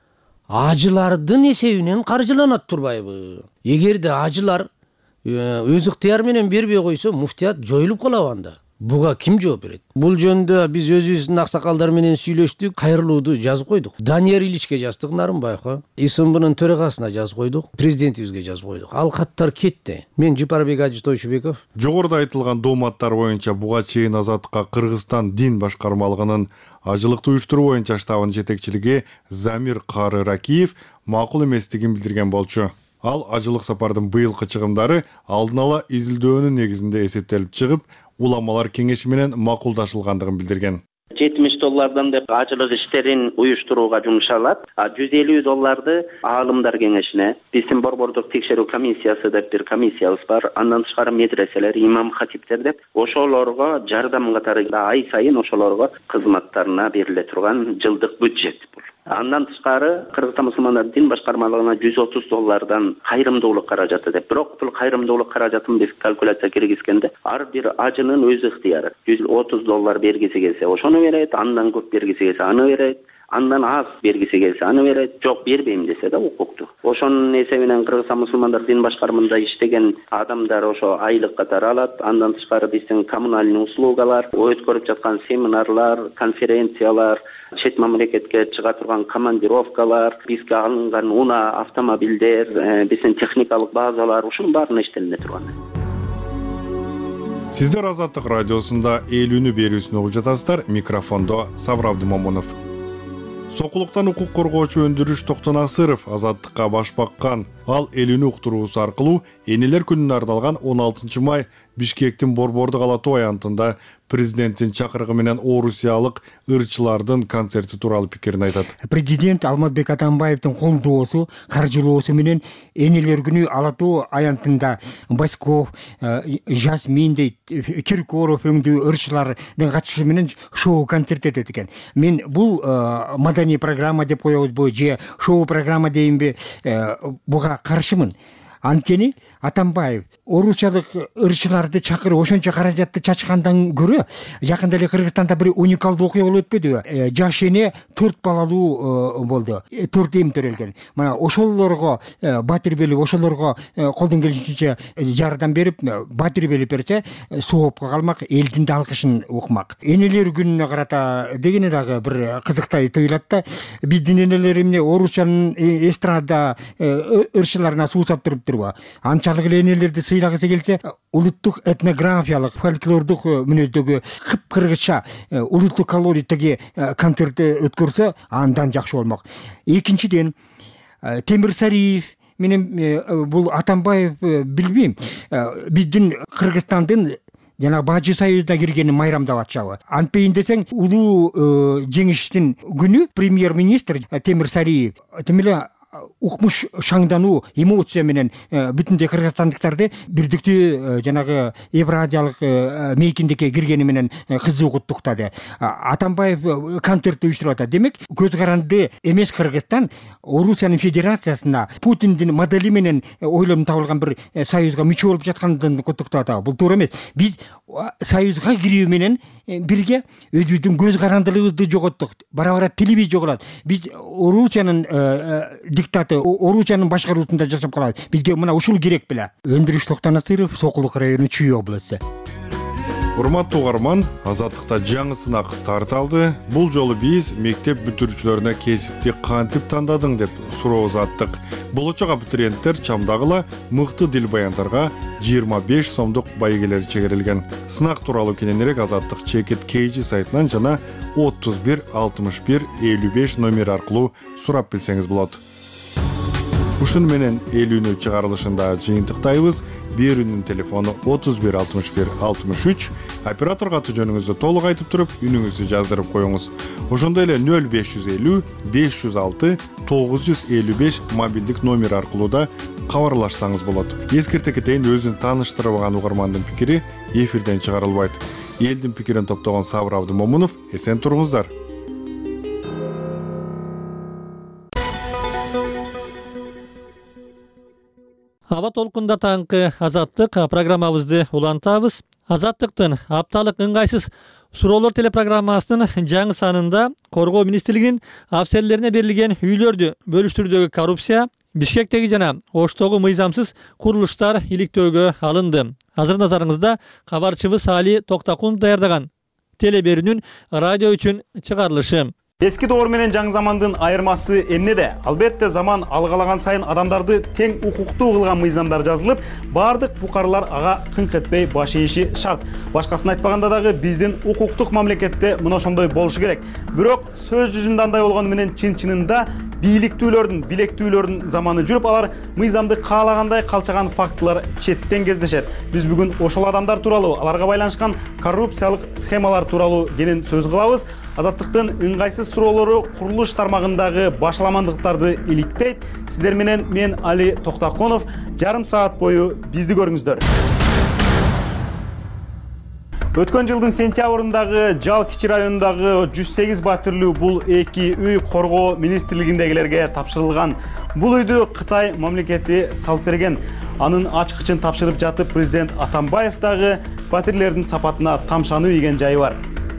ажылардын эсебинен каржыланат турбайбы? Эгерде ажылар өз ыктыяры менен бербей койсо муфтият жоюлуп калабы анда? Буга ким жооп берет? Бул жөнүндө биз өзүбүздүн аксакалдар менен сүйлөштүк, кайрылууду жазып койдук. Данияр Ильичке жаздык, Нарымбаевга, ИСМБнын төрагасына жазып койдук, президентибизге жазып койдук. Ал каттар кетти. Мен Жапарбек Ажы Тойшубеков. Жогоруда айтылган дооматтар боюнча буга чейин Азаттыкка Кыргызстан дин башкармалыгынын ажылыкты уюштуруу боюнча штабынын жетекчилиги Замир Кары Ракиев макул эместигин билдирген болчу. Ал ажылык сапардын быйылкы чыгымдары алдын ала изилдөөнүн негизинде эсептелип чыгып, уламалар кеңеши менен макулдашылгандыгын билдирген. жетимиш доллардан деп ажылык иштерин уюштурууга жумшалат. жүз элүү долларды аалымдар кеңешине, биздин борбордук текшерүү комиссиясы деп бир комиссиябыз бар. Андан тышкары медреселер, имам хатиптер деп ошолорго жардам катары ай сайын ошолорго кызматтарына бериле турган жылдык бюджет бул. Андан тышкары Кыргызстан мусулмандардын дин башкармалыгына жүз отуз доллардан кайрымдуулук каражаты деп. Бирок бул кайрымдуулук каражатын биз калкуляция киргизгенде ар бир ажынын өз ыктыяры. жүз отуз доллар бергиси келсе ошону берет, андан көп бергиси келсе аны берет, андан аз бергиси келсе аны берет, жок бербейм десе да укуктуу. Ошонун эсебинен Кыргызстан мусулмандар дин башкармында иштеген адамдар ошо айлык катары алат. Андан тышкары биздин коммунальный услугалар, өткөрүп жаткан семинарлар, конференциялар, чет мамлекетке чыга турган командировкалар, бизге алынган унаа, автомобилдер, биздин техникалык базалар, ушунун баарын иштелине турган. Сиздер Азаттык радиосунда элүүнү берүүсүн угуп жатасыздар. Микрофондо Сабыр Абдымомунов. Сокулуктан укук коргоочу Өндүрүш Токтонасыров Азаттыкка баш баккан. Ал элүүнү уктуруусу аркылуу Энелер күнүнө арналган он алтынчы май Бишкектин Борбордук Алатуу аянтында президенттин чакырыгы менен орусиялык ырчылардын концерти тууралуу пикирин айтат. Президент Алмазбек Атамбаевдин колдоосу, каржылоосу менен Энелер күнү Алатуу аянтында Басков, Жасмин дейт, Киркоров өңдүү ырчылардын катышуусу менен шоу концерт этет экен. Мен бул маданий программа деп коебузбу же шоу программа дейинби, буга каршымын. Анткени Атамбаев орусчалык ырчыларды чакырып ошончо каражатты чачкандан көрө жакында эле Кыргызстанда бир уникалдуу окуя болуп өтпөдүбү? Жаш эне төрт балалуу болду, төрт эм төрөлгөн. Мына ошолорго батир белип, ошолорго колдон келишинче жардам берип, батир белип берсе, соопко калмак, элдин да алкышын укмак. Энелер күнүнө карата дегене дагы бир кызыктай тыйылат да, биздин энелер эмне орусчанын эстрада ырчыларына суусап туруптурбу? Анчалык эле энелерди сыйлагысы келсе, улуттук этнографиялык, фольклордук мүнөздөгү кыпкыргызча улуттук колориттеги концерт өткөрсө, андан жакшы болмок. Экинчиден, Темир Сариев менен бул Атамбаев билбейм, биздин Кыргызстандын жана Бажы Союзуна киргени майрамдап атышабы. Антпейин десең, улуу жеңиштин күнү премьер-министр Темир Сариев темеле укмуш шаңдануу эмоция менен бүтүндөй кыргызстандыктарды бирдиктүү жанагы евразиялык мейкиндикке киргени менен кызуу куттуктады. Атамбаев концерт уюштуруп атат. Демек, көз каранды эмес Кыргызстан Орусиянын федерациясына Путиндин модели менен ойлонуп табылган бир союзга мүчө болуп жаткандын куттуктап атабы. Бул туура эмес. Биз союзга кирүү менен бирге өзүбүздүн көз карандылыгыбызды жоготтук. Бара-бара тилибиз жоголот. Биз Орусиянын диктаты, орусиянын башкаруусунда жашап калат. Бизге мына ушул керек беле. Өндүрүш Токтонасыров, Сокулук району, Чүй областы. Урматтуу угарман, Азаттыкта жаңы сынак старт алды. Бул жолу биз мектеп бүтүрүүчүлөрүнө кесипти кантип тандадың деп суроо узаттык. Болочок абитуриенттер чамдагыла мыкты дил баяндарга жыйырма беш сомдук байгелер чегерилген. Сынак тууралуу кененирээк Азаттык Чекит Кейжи сайтынан жана отуз бир алтымыш бир элүү беш номер аркылуу сурап билсеңиз болот. Ушун менен элүүнү чыгарылышында жыйынтыктайбыз. Берүүнүн телефону отуз бир алтымыш бир алтымыш үч. Операторго аты жөнүңүздү толук айтып туруп, үнүңүздү жаздырып коюңуз. Ошондой эле нөл беш жүз элүү беш жүз алты тогуз жүз элүү беш мобилдик номер аркылуу да кабарлашсаңыз болот. Эскерте кетейин, өзүн тааныштырбаган угармандын пикири эфирден чыгарылбайт. Элдин пикирин топтогон Сабыр Абдымомунов, эсен туруңуздар. Аба толкунда таңкы азаттык программабызды улантабыз. Азаттыктын апталык ыңгайсыз суроолор телепрограммасынын жаңы санында Коргоо министрлигинин афсерлерине берилген үйлөрдү бөлүштүрүүдөгү коррупция, Бишкектеги жана Оштогу мыйзамсыз курулуштар иликтөөгө алынды. Азыр назарыңызда кабарчыбыз Али Токтакунов даярдаган теле берүүнүн радио үчүн чыгарылышы. Эски доор менен жаңы замандын айырмасы эмнеде? Албетте заман алгалаган сайын адамдарды тең укуктуу кылган мыйзамдар жазылып, бардык букарлар ага кыңк этпей баш ийиши шарт. Башкасын айтпаганда дагы биздин укуктук мамлекетте мына ошондой болушу керек. Бирок сөз жүзүндө андай болгону менен чын-чынында бийликтүүлөрдүн, билектүүлөрдүн заманы жүрүп, алар мыйзамды каалагандай калчаган фактылар четтен кездешет. Биз бүгүн ошол адамдар тууралуу, аларга байланышкан коррупциялык схемалар тууралуу кенен сөз кылабыз. Азаттыктын ыңгайсыз суроолору курулуш тармагындагы башаламандыктарды иликтейт. Сиздер менен мен Али Токтакунов. Жарым саат бою бизди көрүңүздөр. Өткөн жылдын сентябрындагы Жал Кичи районундагы жүз сегиз батирлүү бул эки үй Коргоо министрлигиндегилерге тапшырылган. Бул үйдү Кытай мамлекети салып берген. Анын ачкычын тапшырып жатып президент Атамбаев дагы батирлердин сапатына тамшануу ийген жайы бар.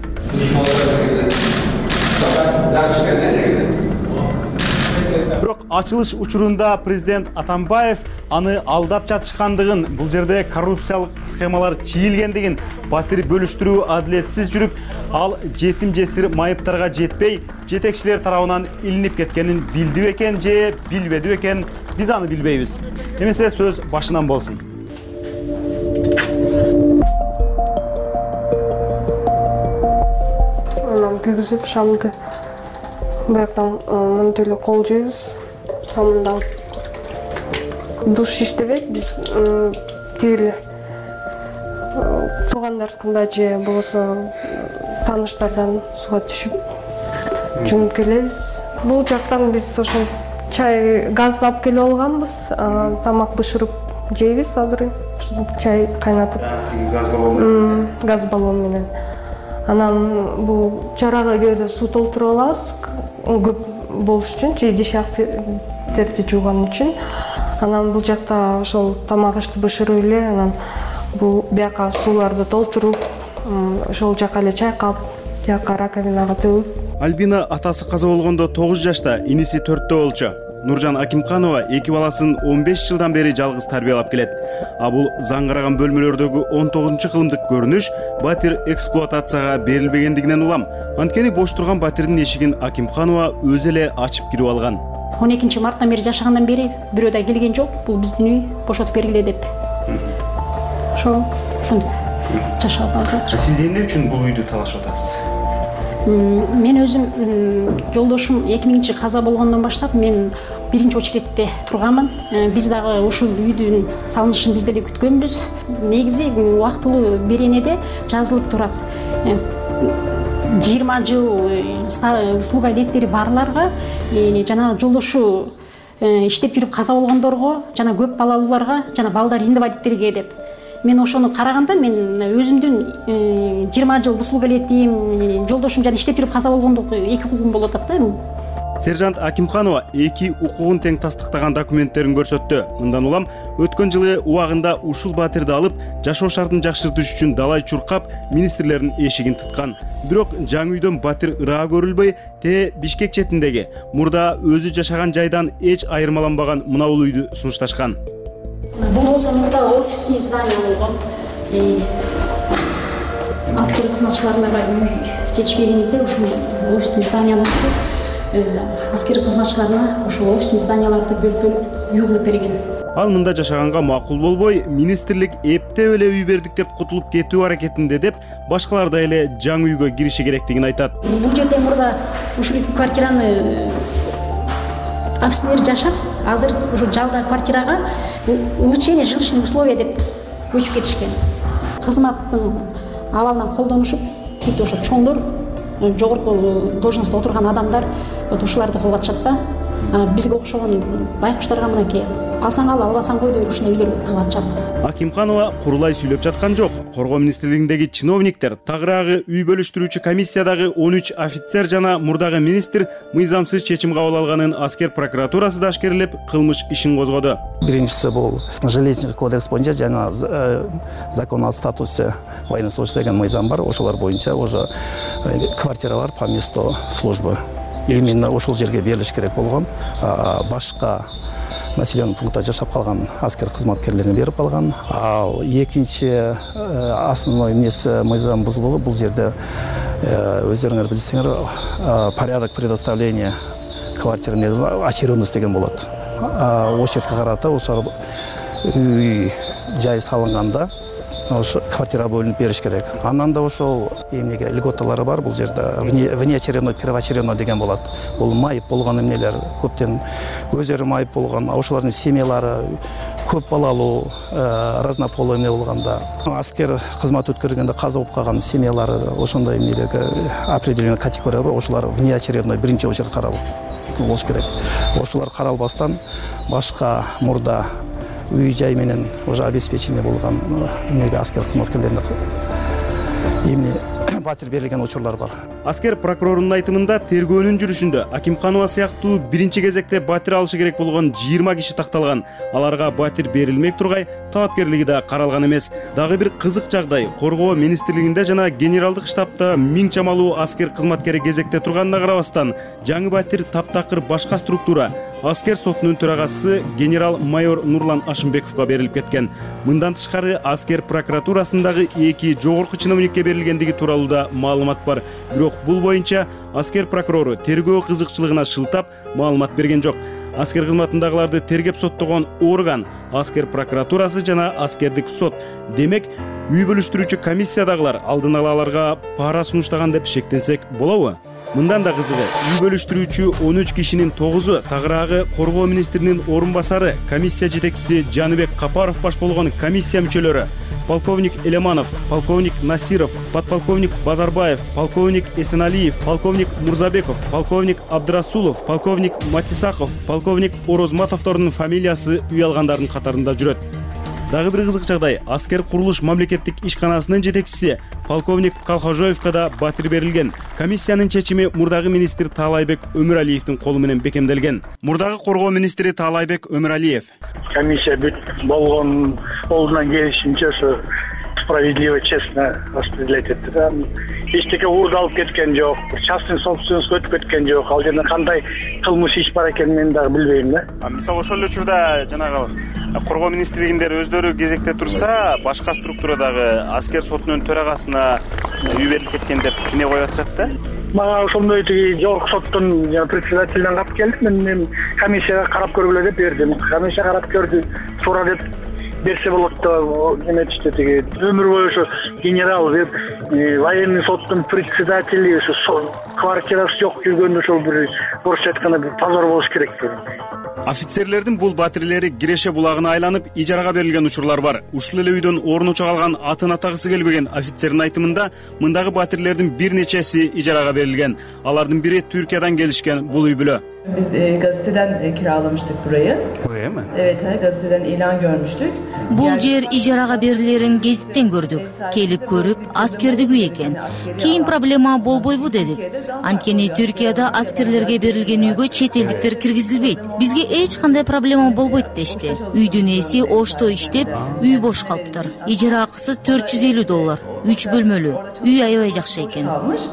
Бирок ачылыш учурунда президент Атамбаев аны алдап жатышкандыгын, бул жерде коррупциялык схемалар чийилгендигин, батир бөлүштүрүү адилетсиз жүрүп, ал жетим жесир майыптарга жетпей, жетекчилер тарабынан илинип кеткенин билдиби экен же билбеди экен, биз аны билбейбиз. Эмесе сөз башынан болсун. Күйгізіп шамды баяқтан мынтөлі қол жүйіз самында душ иштебейт. Біз тегілі туғандар кында же болса таныштардан суға түшіп жұмып келеміз. Бұл жақтан біз ошол чай газды алып келе алганбыз, тамак бышырып жейбиз азыр. Чай кайнатып газ баллон менен. Анан бул жарага кээде суу толтуруп алабыз, көп болуш үчүн, же идиш терти жууган үчүн. Анан бул жакта ошол тамак ашты бышырып эле, анан бул бияка сууларды толтуруп, ошол жака эле чайкап, жака раковинага төгүп. Альбина атасы каза болгондо тогуз жашта, иниси төрттө болчу. Нуржан Акимканова эки баласын он беш жылдан бери жалгыз тарбиялап келет. А бул заңгыраган бөлмөлөрдөгү он тогузунчу кылымдык көрүнүш батир эксплуатацияга берилбегендигинен улам. Анткени бош турган батирдин эшигин Акимканова өзү эле ачып кирип алган. он экинчи марттан бери жашагандан бери бирөө да келген жок. Бул биздин үй бошотуп бергиле деп. Ошол ушинтип жашап атабыз. Сиз эмне үчүн бул үйдү талашып атасыз? Мен өзүм жолдошум эки миңинчи каза болгондон баштап мен биринчи очередте турганмын. Биз дагы ушул үйдүн салынышын биз деле күткөнбүз. Негизи убактылуу беренеде жазылып турат. жыйырма жыл слуга леттери барларга жана жолдошу иштеп жүрүп каза болгондорго, жана көп балалууларга, жана балдар инвалидтерге деп. Мен ошону караганда мен өзүмдүн жыйырма жыл слуга летим, жолдошум жана иштеп жүрүп каза болгондук эки укугум болуп атат да. Сержант Акимканова эки укугун тең тастыктаган документтерин көрсөттү. Мындан улам өткөн жылы убагында ушул батирди алып, жашоо шартын жакшыртыш үчүн далай чуркап, министрлердин эшигин тыткан. Бирок жаңы үйдөн батир ыраа көрүлбөй, те Бишкек четиндеги мурда өзү жашаган жайдан эч айырмаланбаган мынабул үйдү сунушташкан. Бул болсо мында офисный здание болгон. Аскер кызматчыларына үй жетишпегенде ушул офисный зданияны аскер кызматчыларына ушул офисный зданияларды бөлүп үй кылып берген. Ал мында жашаганга макул болбой, министрлик эптеп эле үй бердик деп кутулуп кетүү аракетинде деп, башкалар да эле жаңы үйгө кириши керектигин айтат. Бул жерде мурда ушул квартираны офисниктер жашап, азыр ушу жалда квартирага улучшение жилищных условий деп көчүп кетишкен. Кызматтын абалынан колдонушуп, бүт ошо чоңдор, жогорку должностто отурган адамдар вот ушуларды кылып атышат да. Бизге окшогон байкуштарга мынакей алсаң ал, албасаң кой деп ушундай үйлөргө тыгып атышат. Акимканова курулай сүйлөп жаткан жок. Коргоо министрлигиндеги чиновниктер, тагыраагы үй бөлүштүрүүчү комиссиядагы он үч офицер жана мурдагы министр мыйзамсыз чечим кабыл алганын аскер прокуратурасы дашкерлеп, кылмыш ишин козгоду. Биринчиси бул жилищный кодекс боюнча жана закон о статусе военнослужащих деген мыйзам бар. Ошолор боюнча уже квартиралар по месту службы именно ошол жерге берилиш керек болгон. Башка населенный пунктта жашап калган аскер кызматкерлерине берип калган. Ал экинчи основной эмеси мыйзам бузулугу бул жерде өздөрүңөр билсеңер порядок предоставления квартир очередность деген болот. Очередке карата ошол үй жай салынганда ошо квартира бөлүнүп бериш керек. Андан да ошол эмнеге льготалары бар. Бул жерде внеочередной, первоочередной деген болот. Бул майып болгон эмнелер көптөн өздөрү майып болгон, ошолордун семьялары көп балалуу, разнополый эмне болгондо, аскер кызмат өткөргөндө каза болуп калган семьялары ошондой эмнелерге определенный категория бар. Ошолар внеочередной биринчи очередь каралып болуш керек. Ошолор каралбастан башка мурда үй жай менен уже обеспечение болгон эмнеге аскер кызматкерлерине эмне батир берилген учурлар бар. Аскер прокурорунун айтымында тергөөнүн жүрүшүндө Акимканова сыяктуу биринчи кезекте батир алышы керек болгон жыйырма киши такталган. Аларга батир берилмек тургай талапкерлиги да каралган эмес. Дагы бир кызык жагдай, коргоо министрлигинде жана генералдык штабта миң чамалуу аскер кызматкери кезекте турганына карабастан, жаңы батир таптакыр башка структура аскер сотунун төрагасы генерал майор Нурлан Ашымбековго берилип кеткен. Мындан тышкары аскер прокуратурасындагы эки жогорку чиновникке берилгендиги тууралуу да маалымат бар. Бирок бул боюнча аскер прокурору тергөө кызыкчылыгына шылтап маалымат берген жок. Аскер кызматындагыларды тергеп соттогон орган аскер прокуратурасы жана аскердик сот. Демек, үй бөлүштүрүүчү комиссиядагылар алдын ала аларга пара сунуштаган деп шектенсек болобу? Мындан да кызыгы, үй бөлүштүрүүчү он үч кишинин тогузу тагыраагы коргоо министринин орун басары, комиссия жетекчиси Жаныбек Капаров баш болгон комиссия мүчөлөрү: полковник Элеманов, полковник Насиров, подполковник Базарбаев, полковник Эсеналиев, полковник Мурзабеков, полковник Абдрасулов, полковник Матисаков, полковник Орозматовдордун фамилиясы үй алгандардын катарында жүрөт. Дагы бир кызык жагдай, аскер курулуш мамлекеттик ишканасынын жетекчиси полковник Калхожоевго да батир берилген. Комиссиянын чечими мурдагы министр Таалайбек Өмүралиевдин колу менен бекемделген. Мурдагы коргоо министри Таалайбек Өмүралиев: комиссия бүт болгон колунан келишинче ошо справедливо, честно распределять этти. Эчтеке уурдалып кеткен жок, частный собственность өтүп кеткен жок. Ал жерде кандай кылмыш иш бар экенин мен дагы билбейм да. Мисалы ошол эле учурда жанагы коргоо министрлигиндер өздөрү кезекте турса, башка структурадагы аскер сотунун төрагасына үй берилип кеткен деп кине коюп атышат да. Мага ошондой тиги жогорку соттун председателинен кап келип, мен комиссияга карап көргүлө деп бердим. Комиссия карап көрдү, туура деп берсе болот деп эметишти. Тиги өмүр бою ошо генерал деп военный соттун председатели ошо квартирасы жок жүргөндө ошол бир орусча айтканда бир позор болуш керек. Офицерлердин бул батирлери Киреше булагына айланып ижарага берилген учурлар бар. Ушул эле үйдөн орнуча калган атын атагысы келбеген офицердин айтымында мындагы батирлердин бир нечеси ижарага берилген. Алардын бири Türkiye'den gelişken бул үй бүлө. Biz e, gazeteden e, kiralamıştık burayı. Öyle mi? Evet, he, gazeteden ilan görmüştük. Бул жер ижарага берилерин гезиттен көрдүк. Келип көрүп, аскердик үй экен. Кийин проблема болбойбу дедик. Анткени Түркияда аскерлерге берилген үйгө чет элдиктер киргизилбейт. Бизге эч кандай проблема болбойт дешти. Үйдүн ээси ошто иштеп, үй бош калыптыр. Ижара акысы төрт жүз элүү доллар. үч бөлмөлүү. Үй аябай жакшы экен.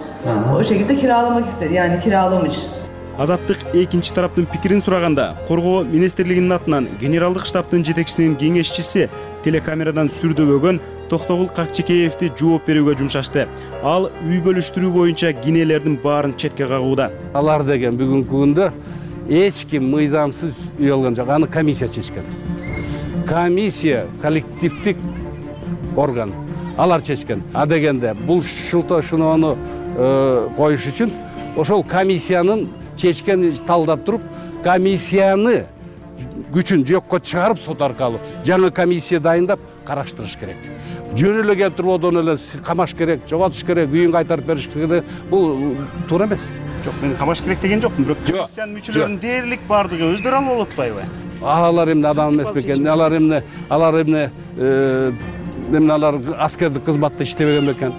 O şekilde kiralamak istedi. Yani kiralamış. Азаттык экинчи тараптын пикирин сураганда, коргоо министрлигинин атынан генералдык штабтын жетекчисинин кеңешчиси телекамерадан сүрдөгөгөн Токтогул Какчекеевди жооп берүүгө жумшашты. Ал үй бөлүштүрүү боюнча кинелердин баарын четке кагууда. Алар деген бүгүнкү күндө эч ким мыйзамсыз үй алган жок, аны комиссия чечкен. Комиссия коллективдик орган. Алар чечкен. А дегенде бул шылтоо шуноону коюш үчүн ошол комиссиянын чечкен талдап туруп, комиссияны күчүн жокко чыгарып сот аркылуу жаңы комиссия дайындап караштырыш керек. Жөн эле келип туруп одон эле камаш керек, жоготуш керек, үйүн кайтарып бериш керек. Бул туура эмес. Жок, мен камаш керек деген жокмун, бирок комиссиянын мүчөлөрүнүн дээрлик бардыгы өздөрү алып алып атпайбы? алар эмне адам эмес бекен, алар эмне алар эмне эмне алар аскердик кызматта иштебеген бекен.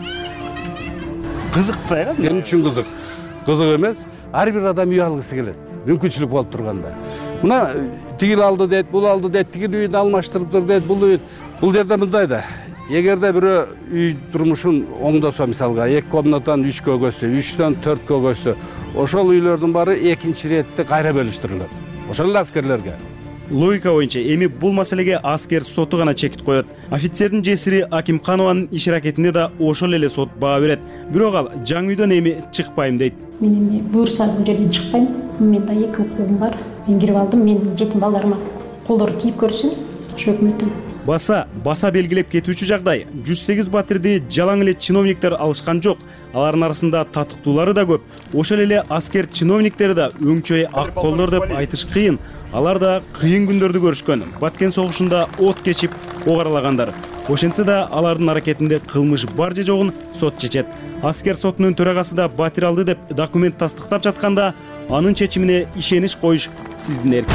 Кызык да, мен үчүн кызык. Кызык эмес, ар бир адам үй алгысы келет. Мүмкүнчүлүк болуп турганда. Мына тигил алды дейт, бул алды дейт, тигил үйүн алмаштырыптыр дейт, бул үй. Бул жерде мындай да. Эгерде бирөө үй турмушун оңдосо, мисалга эки комнатан үчкө көчсө, үчтөн төрткө көчсө, ошол үйлөрдүн баары экинчи иретте кайра бөлүштүрүлөт. Ошол эле аскерлерге. Логика боюнча эми бул маселеге аскер соту гана чекит коет. Офицердин жесири Акимканованын иш аракетине да ошол эле сот баа берет. Бирок ал жаңы үйдөн эми чыкпайм дейт. Мен эми буюрса бул жерден чыкпайм. Менде эки укугум бар. Мен кирип алдым. Мен жетим балдарыма колдору тийип көрсүн. Ошо өкмөттүн. Баса, баса белгилеп кетүүчү жагдай. жүз сегиз батирди жалаң эле чиновниктер алышкан жок. Алардын арасында татыктуулары да көп. Ошол эле аскер чиновниктери да өңчөй ак колдор деп айтыш кыйын. Алар да кыйын күндөрдү көрүшкөн. Баткен согушунда от кечип огаралагандар. Ошентсе да алардын аракетинде кылмыш бар же жогун сот чечет. Аскер сотунун төрагасы да батир алды деп документ тастыктап жатканда анын чечимине ишенич коюш сиздин эрк.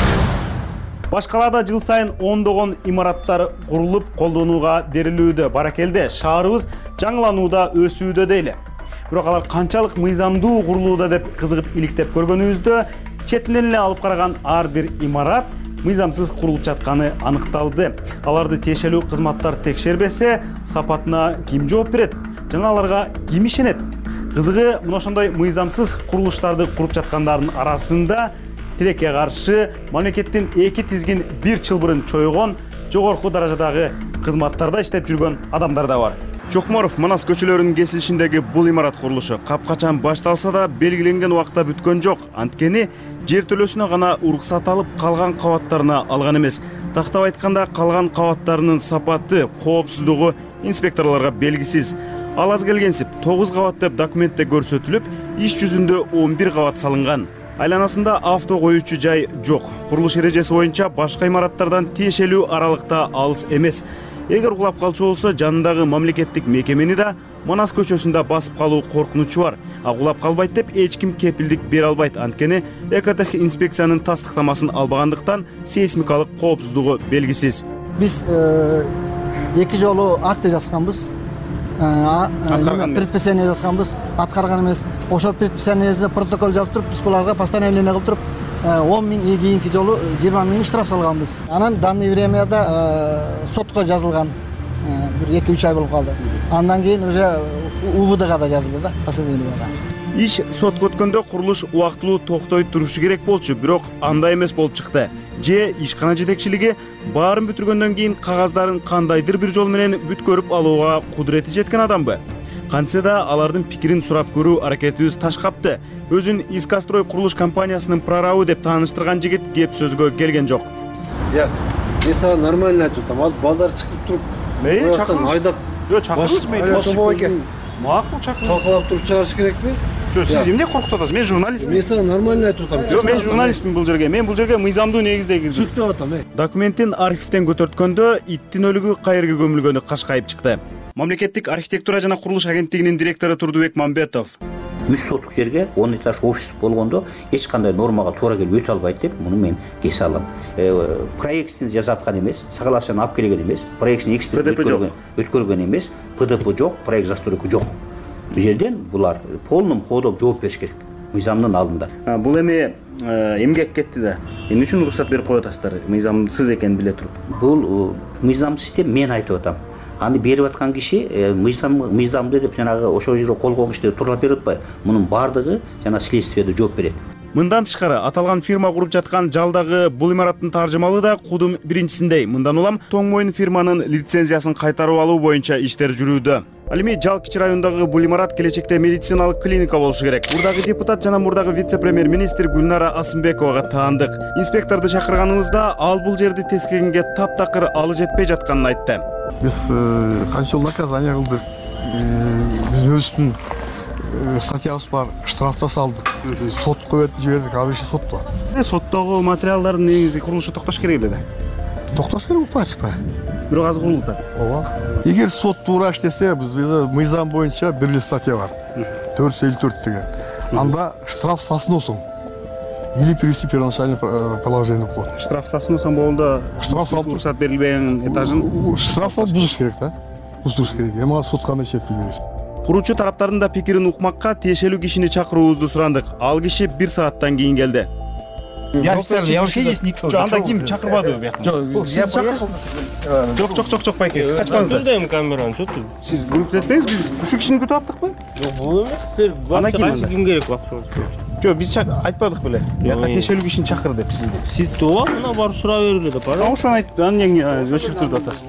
Башкалада жыл сайын ондогон имараттар курулуп колдонууга берилүүдө. Баракелде шаарыбыз жаңыланууда, өсүүдө дейли. Бирок алар канчалык мыйзамдуу курулууда деп кызыгып иликтеп көргөнүбүздө четинен эле алып караган ар бир имарат мыйзамсыз курулуп жатканы аныкталды. Аларды тиешелүү кызматтар текшербесе, сапатына ким жооп берет? Жана аларга ким ишенет? Кызыгы мына ошондой мыйзамсыз курулуштарды куруп жаткандардын арасында тилекке каршы мамлекеттин эки тизгин бир чылбырын чойгон жогорку даражадагы кызматтарда иштеп жүргөн адамдар да бар. Чокморов Манас көчөлөрүнүн кесилишиндеги бул имарат курулушу капкачан башталса да белгиленген убакта бүткөн жок. Анткени жер төлөсүнө гана уруксат алып, калган кабаттарына алган эмес. Тактап айтканда калган кабаттарынын сапаты, коопсуздугу инспекторлорго белгисиз. Ал аз келгенсип тогуз кабат деп документте көрсөтүлүп, иш жүзүндө он бир кабат салынган. Айланасында авто коюучу жай жок. Курулуш эрежеси боюнча башка имараттардан тиешелүү аралыкта алыс эмес. Эгер кулап калчу болсо, жанындагы мамлекеттик мекемени да Манас көчөсүндө басып калуу коркунучу бар. А кулап калбайт деп эч ким кепилдик бере албайт. Анткени экотех инспекциянын тастыктамасын албагандыктан сейсмикалык коопсуздугу белгисиз. Биз эки жолу акт жазганбыз. Предписание жазганбыз, аткарган эмес. Ошол предписаниеде протокол жазып туруп, биз буларга постановление кылып туруп, он миң, кийинки жолу жыйырма миң штраф салганбыз. Анан данный времяда сотко жазылган. Бир эки үч ай болуп калды. Андан кийин уже УВДга да жазылды да, постановлениеда. Иш сотко өткөндө курулуш убактылуу токтой турушу керек болчу, бирок андай эмес болуп чыкты. Же ишкана жетекчилиги баарын бүтүргөндөн кийин кагаздарын кандайдыр бир жол менен бүткөрүп алууга кудурети жеткен адамбы? Кантсе да алардын пикирин сурап көрүү аракетибиз таш капты. Өзүн Искастрой курулуш компаниясынын прорабы деп тааныштырган жигит кеп сөзгө келген жок. Я мен сага нормально айтып атам, азыр балдар чыгып туруп, Мей чакырып айдап, жок чакырып мейли. Макул чакырып. Талкалап туруп чыгарыш керекпи? Жок, сиз эмне коркутуп атасыз? Мен журналистмин. Мен сага нормально айтып атам. Жок, мен журналистмин бул жерге. Мен бул жерге мыйзамдуу негизде кирдим. Сүртүп атам, э. Документтин архивден көтөрткөндө иттин өлүгү кайерге көмүлгөнү кашкайып чыкты. Мамлекеттик архитектура жана курулуш агенттигинин директору Турдубек Мамбетов. үч соттук жерге он этаж офис болгондо эч кандай нормага туура келип өтө албайт деп муну мен кесе алам. Проектин жазаткан эмес, соглашение алып келген эмес, проектин эксперт өткөргөн эмес, ПДП жок, проект застройка жок. Бул жерден булар полным ходом жооп бериш керек мыйзамдын алдында. Бул эми эмгек кетти да. Эмне үчүн уруксат берип коюп атасыздар? Мыйзамсыз экенин биле туруп. Бул мыйзамсыз деп мен айтып атам. Аны берип аткан киши мыйзам мыйзамды деп жанагы ошол жерде кол койгон кишилер тууралап берип атпайбы? Мунун бардыгы жана следствиеде жооп берет. Мындан тышкары аталган фирма куруп жаткан жалдагы бул имараттын таржымалы да кудум биринчисиндей. Мындан улам Тоң Моюн фирманын лицензиясын кайтарып алуу боюнча иштер жүрүүдө. Ал эми Жал Кичи районундагы бул имарат келечекте медициналык клиника болушу керек. Мурдагы депутат жана мурдагы вице-премьер-министр Гүлнара Асымбековага таандык. Инспекторду чакырганыбызда ал бул жерди тескегенге таптакыр алы жетпей жатканын айтты. Биз канча жыл наказание кылдык. Биздин өзүбүздүн статьябыз бар, штрафта салдык. Сотко өтүп жибердик, ал иши сотто. Соттогу материалдардын негизи курулушу токтош керек эле да. Токтош керек болчу. Бирок азыр курулуп атат. Ооба. Эгер сот туура иштесе, бизде мыйзам боюнча бир эле статья бар. төрт жүз элүү төрт деген. Анда штраф салсын болсун. или привести в первоначальное положение деп коет. Штраф салсаң болғанда Штраф салып рұқсат берілбеген этажын штраф салып бұзыш керек та. Бұзыш керек. Эми сот кандай шешим берет. Куручу тараптардын да пикирин укмакка тиешелүү кишини чакыруубузду сурандык. Ал киши бир сааттан кийин келди. Я официально, я вообще здесь никто. Анда ким чакырбады бияка? Я поехал. Жок, жок, жок, жок, байке, сиз качпаңыздар. Билдим камераны, чөтү. Сиз күнүп этпеңиз, биз ушу кишини күтүп аттыкпы? Жок, бул эмес. Ана ким? Ким керек вакытыңыз? Жок, биз айтпадык беле. Бияка тиешелүү кишини чакыр деп сизди. Сиз тууба, мына барып сурап бергиле деп. А ошону айтты, анан өчүртүп атасыз.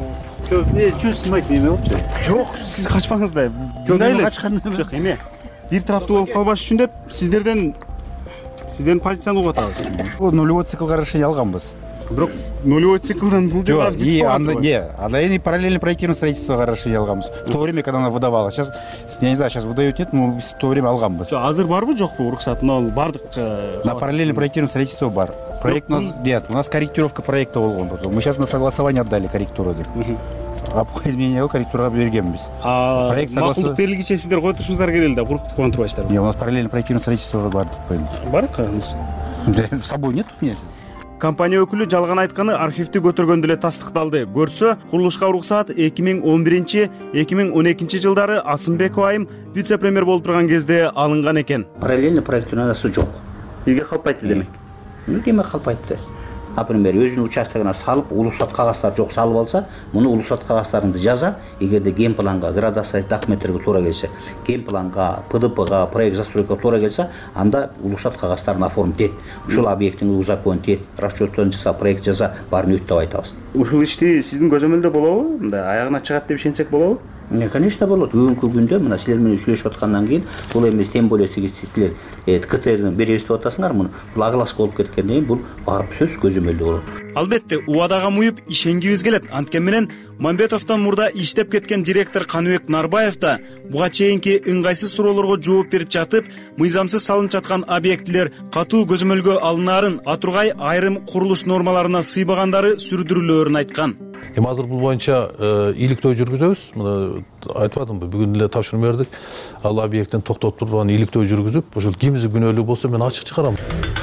Чөз снимать эме болчу. Жок, сиз качпаңыздар. Жок, качкан эме. Жок, эме. Бир тараптуу болуп калбаш үчүн деп сиздерден сиздердин позицияны угуп атабыз. Бул нулевой циклга каршы алганбыз. Бирок нулевой циклдан бул жер аз и анда не, анда и параллельно проектирование строительства каршы алганбыз. В то время, когда она выдавала. Сейчас, я не знаю, сейчас выдают нет, но в то время алганбыз. Азыр барбы, жокпу уруксат? Но бардык. На параллельно проектирование строительства бар. Проект у нас нет, у нас корректировка проекта болгон. Мы сейчас на согласование отдали корректуру деп. А по изменению корректурага бергенбиз. А макулдук берилгиче сиздер кой турушуңуздар келели да, куруп контрбайсыздар. Не, у нас параллельно проектирование строительства бар. Бар кагыңыз? С собой нет тут нет. Компания өкүлү жалган айтканы архивди көтөргөндө эле тастыкталды. Көрсө, курулушка уруксаат эки миң он биринчи эки миң он экинчи жылдары Асымбеков айым вице-премьер болуп турган кезде алынган экен. Параллельно проектунасы жок. Бизге калпайт демек. Ну деме калпайтты. Например, өзүнүн участогуна салып, улуусат кагаздар жок салып алса, муну улуусат кагаздарыңды жаза, эгерде ген планга, градация документтерге туура келсе, ген планга, П Д Пга, проект застройка туура келсе, анда улуусат кагаздарын оформить эт. Ушул объекттин узаконит эт, расчёттон жаса, проект жаза, баарын өттүп айтабыз. Ушул ишти сиздин көзөмөлдө болобу? Мында аягына чыгат деп ишенсек болобу? Не, конечно, болот. Бүгүнкү күндө мына силер менен сүйлөшүп аткандан кийин, бул эмес тем более силер К Т Р'ни беребиз деп атасыңар, муну бул огласка болуп кеткенден кийин бул барып сөз көзөмөлдө болот. Албетте, убадага муюп ишенгибиз келет. Анткени менен Мамбетовдон мурда иштеп кеткен директор Каныбек Нарбаев да буга чейинки ыңгайсыз суроолорго жооп берип жатып, мыйзамсыз салынып жаткан объектилер катуу көзөмөлгө алынаарын, атургай айрым курулуш нормаларына сыйбагандары сүрдүрүлөөрүн айткан. Эми азыр бул боюнча иликтөө жүргүзөбүз. Мына айтпадымбы, бүгүн эле тапшырма бердик. Ал объекттин токтотуп турган иликтөө жүргүзүп, ошол кимиси күнөөлүү болсо мен ачык чыгарам.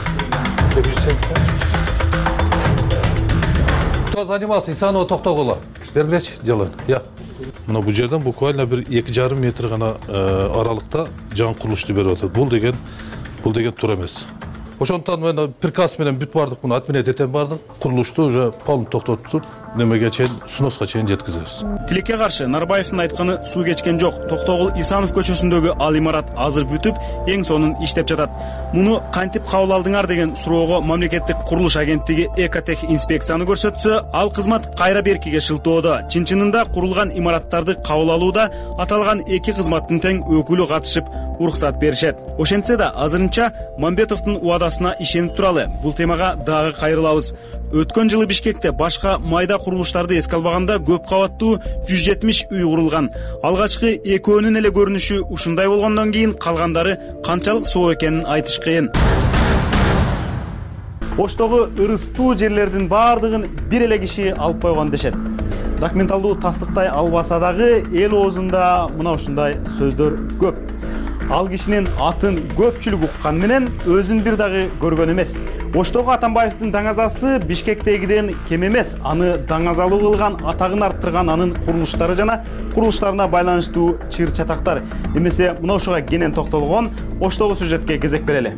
Кто занимался Исанова Токтогула? Бергилечи, дело. Я. Мына бул жерден буквально бир эки жарым метр гана аралыкта жаңы курулушту берип атат. Бул деген, бул деген туура эмес. Ошондуктан мен приказ менен бүт бардык, муну отменять этем бардык. Курулушту уже полный токтотуп, немеге чейин, сноска чейин жеткизебиз. Тилекке каршы Нарбаевдин айтканы суу кечкен жок. Токтогул Исанов көчөсүндөгү ал имарат азыр бүтүп, эң сонун иштеп жатат. Муну кантип кабыл алдыңар деген суроого мамлекеттик курулуш агенттиги Экотех инспекцияны көрсөтсө, ал кызмат кайра беркиге шылтоодо. Чын-чынында курулган имараттарды кабыл алууда аталган эки кызматтын тең өкүлү катышып, уруксат беришет. Ошентсе да азырынча Мамбетовдун убадасына ишенип туралы бул темага дагы кайрылабыз. Өткөн жылы Бишкекте башка майда курулуштарды эске албаганда көп кабаттуу жүз жетимиш үй курулган. Алгачкы экөөнүн эле көрүнүшү ушундай болгондон кийин калгандары канчалык соо экенин айтыш кыйын. Оштогу ырыстуу жерлердин баардыгын бир эле киши алып койгон дешет. Документалдуу тастыктай албаса дагы эл оозунда мына ушундай сөздөр көп. Ал кишинин атын көпчүлүк уккан менен өзүн бир дагы көргөн эмес. Оштогу Атамбаевдин даңазасы Бишкектегиден кем эмес. Аны даңазалуу кылган, атагын арттырган анын курулуштары жана курулуштарына байланыштуу чыр чатактар. Эмесе мына ошого кенен токтолгон Оштогу сюжетке кезек берели.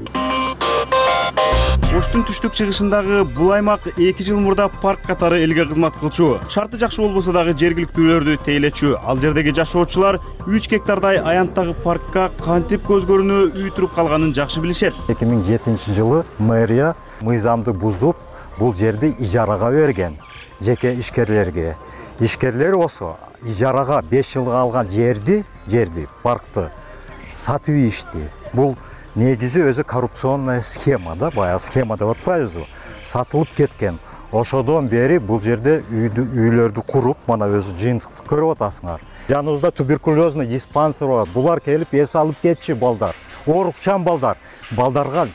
Оштун түштүк чыгышындагы бул аймак эки жыл мурда парк катары элге кызмат кылчу. Шарты жакшы болбосо дагы жергиликтүүлөрдү тейлечү. Ал жердеги жашоочулар үч гектардай аянттагы паркка кантип көз көрүнүү үй туруп калганын жакшы билишет. эки миң жетинчи жылы мэрия мыйзамды бузуп, бул жерди ижарага берген жеке ишкерлерге. Ишкерлер осо ижарага беш жылга алган жерди, жерди, паркты сатып ишти. Бул негизи өзү коррупционная схема да, баягы схема деп атпайбызбы? Сатылып кеткен. Ошодон бери бул жерде үйдү, үйлөрдү куруп, мана өзү жыйынтыкты көрүп атасыңар. Жаныбызда туберкулезный диспансер бар. Булар келип эс алып кетчи балдар. Оорукчан балдар. Балдарга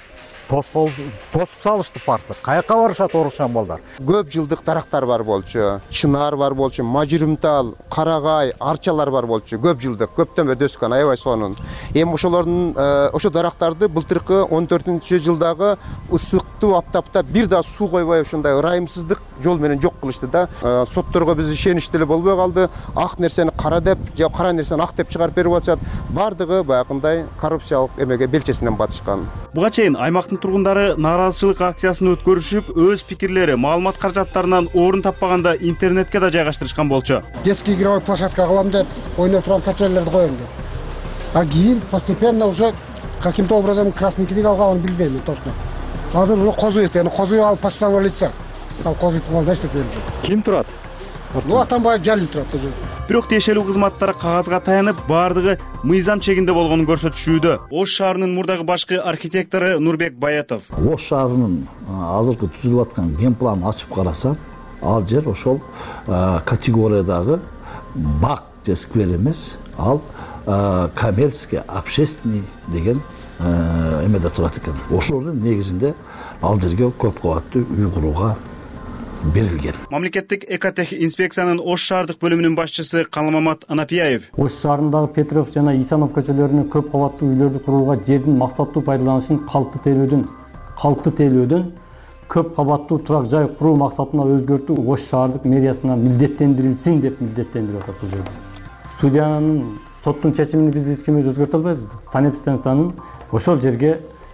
тосуп салышты паркты. Каяка барышат орушан балдар. Көп жылдык дарактар бар болчу, чынар бар болчу, мажирымтал, карагай, арчалар бар болчу. Көп жылдык, көптөн бери өскөн аябай сонун. Эми ошолордун ошо дарактарды былтыркы он төртүнчү жылдагы ысыктуу аптапта бир да суу койбой ушундай ырайымсыздык жол менен жок кылышты да. Сотторго биз ишеничтүү болбой калды. Ак нерсени кара деп, же кара нерсени ак деп чыгарып берип атышат. Бардыгы баягындай коррупциялык эмеге белчесинен батышкан. Буга чейин аймактын тургундары нааразычылык акциясын өткөрүшүп, өз пикирлери, маалымат каражаттарынан орун таппаганда интернетке да жайгаштырышкан болчу. Детский игровой площадка кылам деп, ойноп турган портфеллерди коем деп. А кийин постепенно уже каким-то образом красный килик алганын билбейм точно. Азыр уже козуйт, эми козуй алып постановление. Ал козуй кылганда иштеп берди. Ким турат? Ну, Атамбаев Жалил турат. Бирок тиешелүү кызматтар кагазга таянып, бардыгы мыйзам чегинде болгонун көрсөтүшүүдө. Ош шаарынын мурдагы башкы архитектору Нурбек Баятов. Ош шаарынын азыркы түзүлүп аткан ген планын ачып карасам, ал жер ошол категориядагы бак же сквер эмес, ал коммерческий, общественный деген эмеде турат экен. Ошонун негизинде ал жерге көп кабаттуу үй курууга берилген. Мамлекеттик экотех инспекциянын Ош шаардык бөлүмүнүн башчысы Калмамат Анапияев. Ош шаарындагы Петров жана Исанов көчөлөрүнө көп кабаттуу үйлөрдү курууга жердин максаттуу пайдаланышын калкты тейлөөдөн калкты тейлөөдөн көп кабаттуу турак жай куруу максатына өзгөртүү Ош шаардык мэриясына милдеттендирилсин деп милдеттендирип атат бул жерде. Судьянын соттун чечимин биз эч ким өзгөртө албайбыз. Санэпстанциянын ошол жерге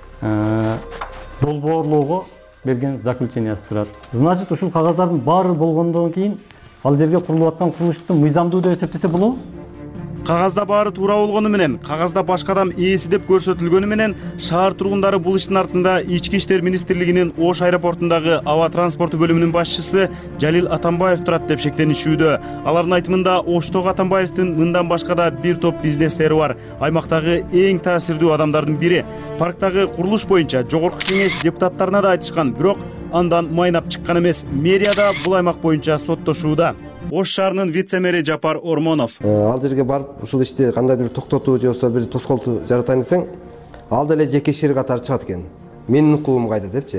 долбоорлоого берген заключениясы турат. Значит, ушул кагаздардын баары болгондон кийин ал жерге курулуп аткан курулушту мыйзамдуу деп эсептесе болобу? Кагазда баары туура болгону менен, кагазда башка адам ээси деп көрсөтүлгөнү менен, шаар тургундары бул иштин артында Ички иштер министрлигинин Ош аэропортундагы аба транспорту бөлүмүнүн башчысы Жалил Атамбаев турат деп шектенишүүдө. Алардын айтымында Оштогу Атамбаевдин мындан башка да бир топ бизнестери бар. Аймактагы эң таасирдүү адамдардын бири. Парктагы курулуш боюнча жогорку кеңеш депутаттарына да айтышкан, бирок андан майнап чыккан эмес. Мэрияда бул аймак боюнча соттошууда. Ош шаарынын вице-мэри Жапар Ормонов. Ал жерге барып, ушул ишти кандайдыр бир токтотуу же болбосо бир тоскоолду жаратайын десең, ал деле жеке ишери катары чыгат экен. Менин укугум кайда депчи.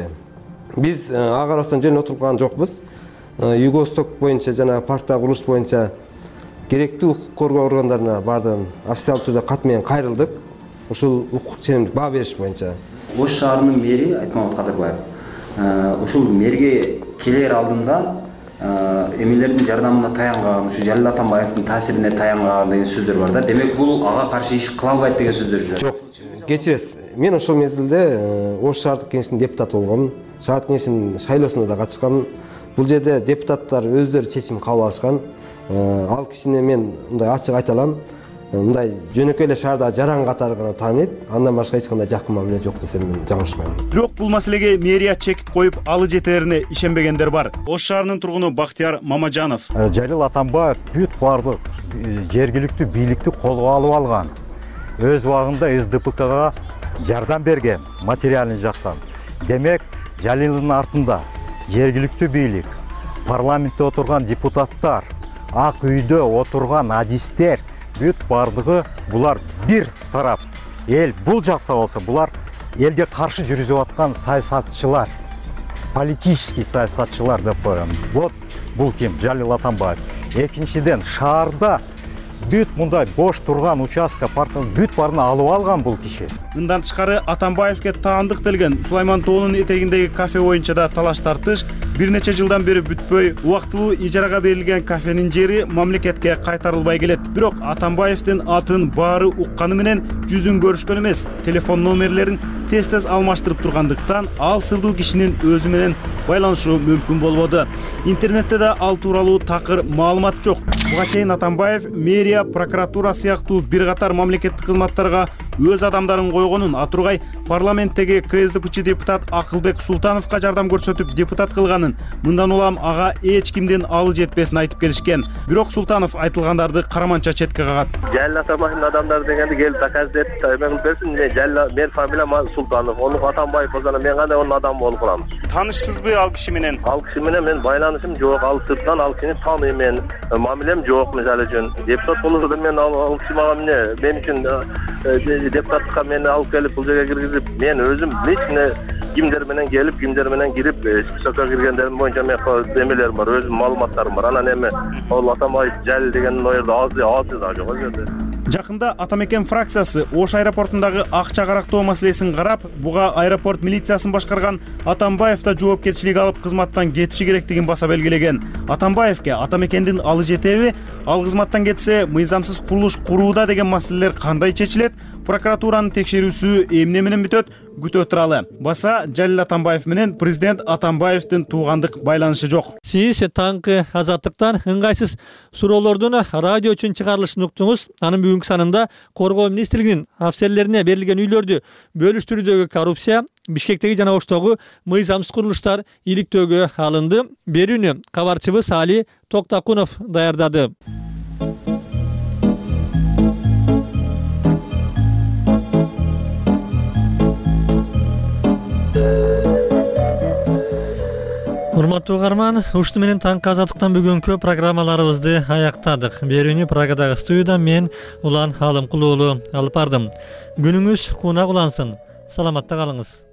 Биз ага карабастан жөн отуруп калган жокпуз. Юго-Восток боюнча жана парктагы курулуш боюнча керектүү укук коргоо органдарына бардым. Официалдуу түрдө кат менен кайрылдык. Ушул укук ченемдик баа бериш боюнча. Ош шаарынын мэри Айтмамат Кадырбаев. Ушул мэрге келер алдында эмелердин жардамына таянган, ушу Жалил Атамбаевдин таасирине таянган деген сөздөр бар да. Демек бул ага каршы иш кыла албайт деген сөздөр жүрөт. Жок. Кечиресиз. Мен ошол мезгилде Ош шаардык кеңешинин депутаты болгом. Шаардык кеңешинин шайлоосуна да катышкам. Бул жерде депутаттар өздөрү чечим кабыл алышкан. Ал кишине мен мындай ачык айта алам. Мындай жөнөкөй эле шаарда жаран катары гана тааныйт. Андан башка эч кандай жакын мамиле жок десем мен жаңылышпайм. Бирок бул маселеге мэрия чекит коюп, алы жетерине ишенбегендер бар. Ош шаарынын тургуну Бактияр Мамажанов. Жалил Атамбаев бүт бардык жергиликтүү бийликти колго алып алган. Өз убагында эс дэ пэ кага жардам берген материалдык жактан. Демек, Жалилдин артында жергиликтүү бийлик, парламентте отурган депутаттар, ак үйдө отурган адистер бүт бардыгы булар бир тарап. Эл бул жакта болсо, булар элге каршы жүргүзүп аткан саясатчылар, политический саясатчылар деп коем. Вот бул ким? Жалил Атамбаев. Экинчиден, шаарда бүт мындай бош турган участка парктын бүт барын алып алган бул киши. Мындан тышкары Атамбаевке таандык делген Сулайман тоонун этегиндеги кафе боюнча да талаш тартыш бир нече жылдан бери бүтпөй, убактылуу ижарага берилген кафенин жери мамлекетке кайтарылбай келет. Бирок Атамбаевдин атын баары укканы менен жүзүн көрүшкөн эмес, телефон номерлерин тез-тез алмаштырып тургандыктан ал сырдуу кишинин өзү менен байланышуу мүмкүн болбоду. Интернетте да ал тууралуу такыр маалымат жок. Буга чейин Атамбаев мэрия, прокуратура сыяктуу бир катар мамлекеттик кызматтарга өз адамдарын койгонун, атургай парламенттеги ка эс дэ пэ чы депутат Акылбек Султановго жардам көрсөтүп депутат кылганын, мындан улам ага эч кимдин алы жетпесин айтып келишкен. Бирок Султанов айтылгандарды караманча четке кагат. Жалил Атамбаевдин адамдары дегенди келип доказать деп эме кылып берсин. Мен Жалла, мен фамилиям Султанов. Onu Атамбаев болсона мен кандай onun адамы болуп калам. Таанышсызбы ал киши менен? Ал киши менен мен байланышым жок. Ал сырттан ал кишини тааныйм мен. Мамилем жок мисалы үчүн. Депутат болсо мен ал киши мага эмне мен үчүн депутаттыкка мени алып келип бул жерге киргизип, мен өзүм лично кимдер менен келип, кимдер менен кирип, списокко киргендерим боюнча мен эмелерим бар, өзүм маалыматтарым бар. Анан эми ал Атамбаев Жалил деген оерде азы азы да жок жерде. Жакында Атамекен фракциясы Ош аэропортундагы акча карактоо маселесин карап, буга аэропорт милициясын башкарган Атамбаев да жоопкерчилик алып кызматтан кетиши керектигин баса белгилеген. Атамбаевке Атамекендин алы жетеби? Ал кызматтан кетсе, мыйзамсыз курулуш курууда деген маселелер кандай чечилет? Прокуратуранын текшерүүсү эмне менен бүтөт? Күтө туралы. Баса Жалил Атамбаев менен президент Атамбаевдин туугандык байланышы жок. Сиз таңкы азаттыктан ыңгайсыз суроолордун радио үчүн чыгарылышын уктуңуз. Анын бүгүнкү санында Коргоо министрлигинин офицерлерине берилген үйлөрдү бөлүштүрүүдөгү коррупция, Бишкектеги жана Оштогу мыйзамсыз курулуштар иликтөөгө алынды. Берүүнү кабарчыбыз Али Токтакунов даярдады. Урматтуу угарман, ушуну менен таңкы азаттыктан бүгүнкү программаларыбызды аяктадык. Берүүнү Прагадагы студиядан мен Улан Алымкулуу алып бардым. Күнүңүз кунак улансын. Саламатта калыңыз.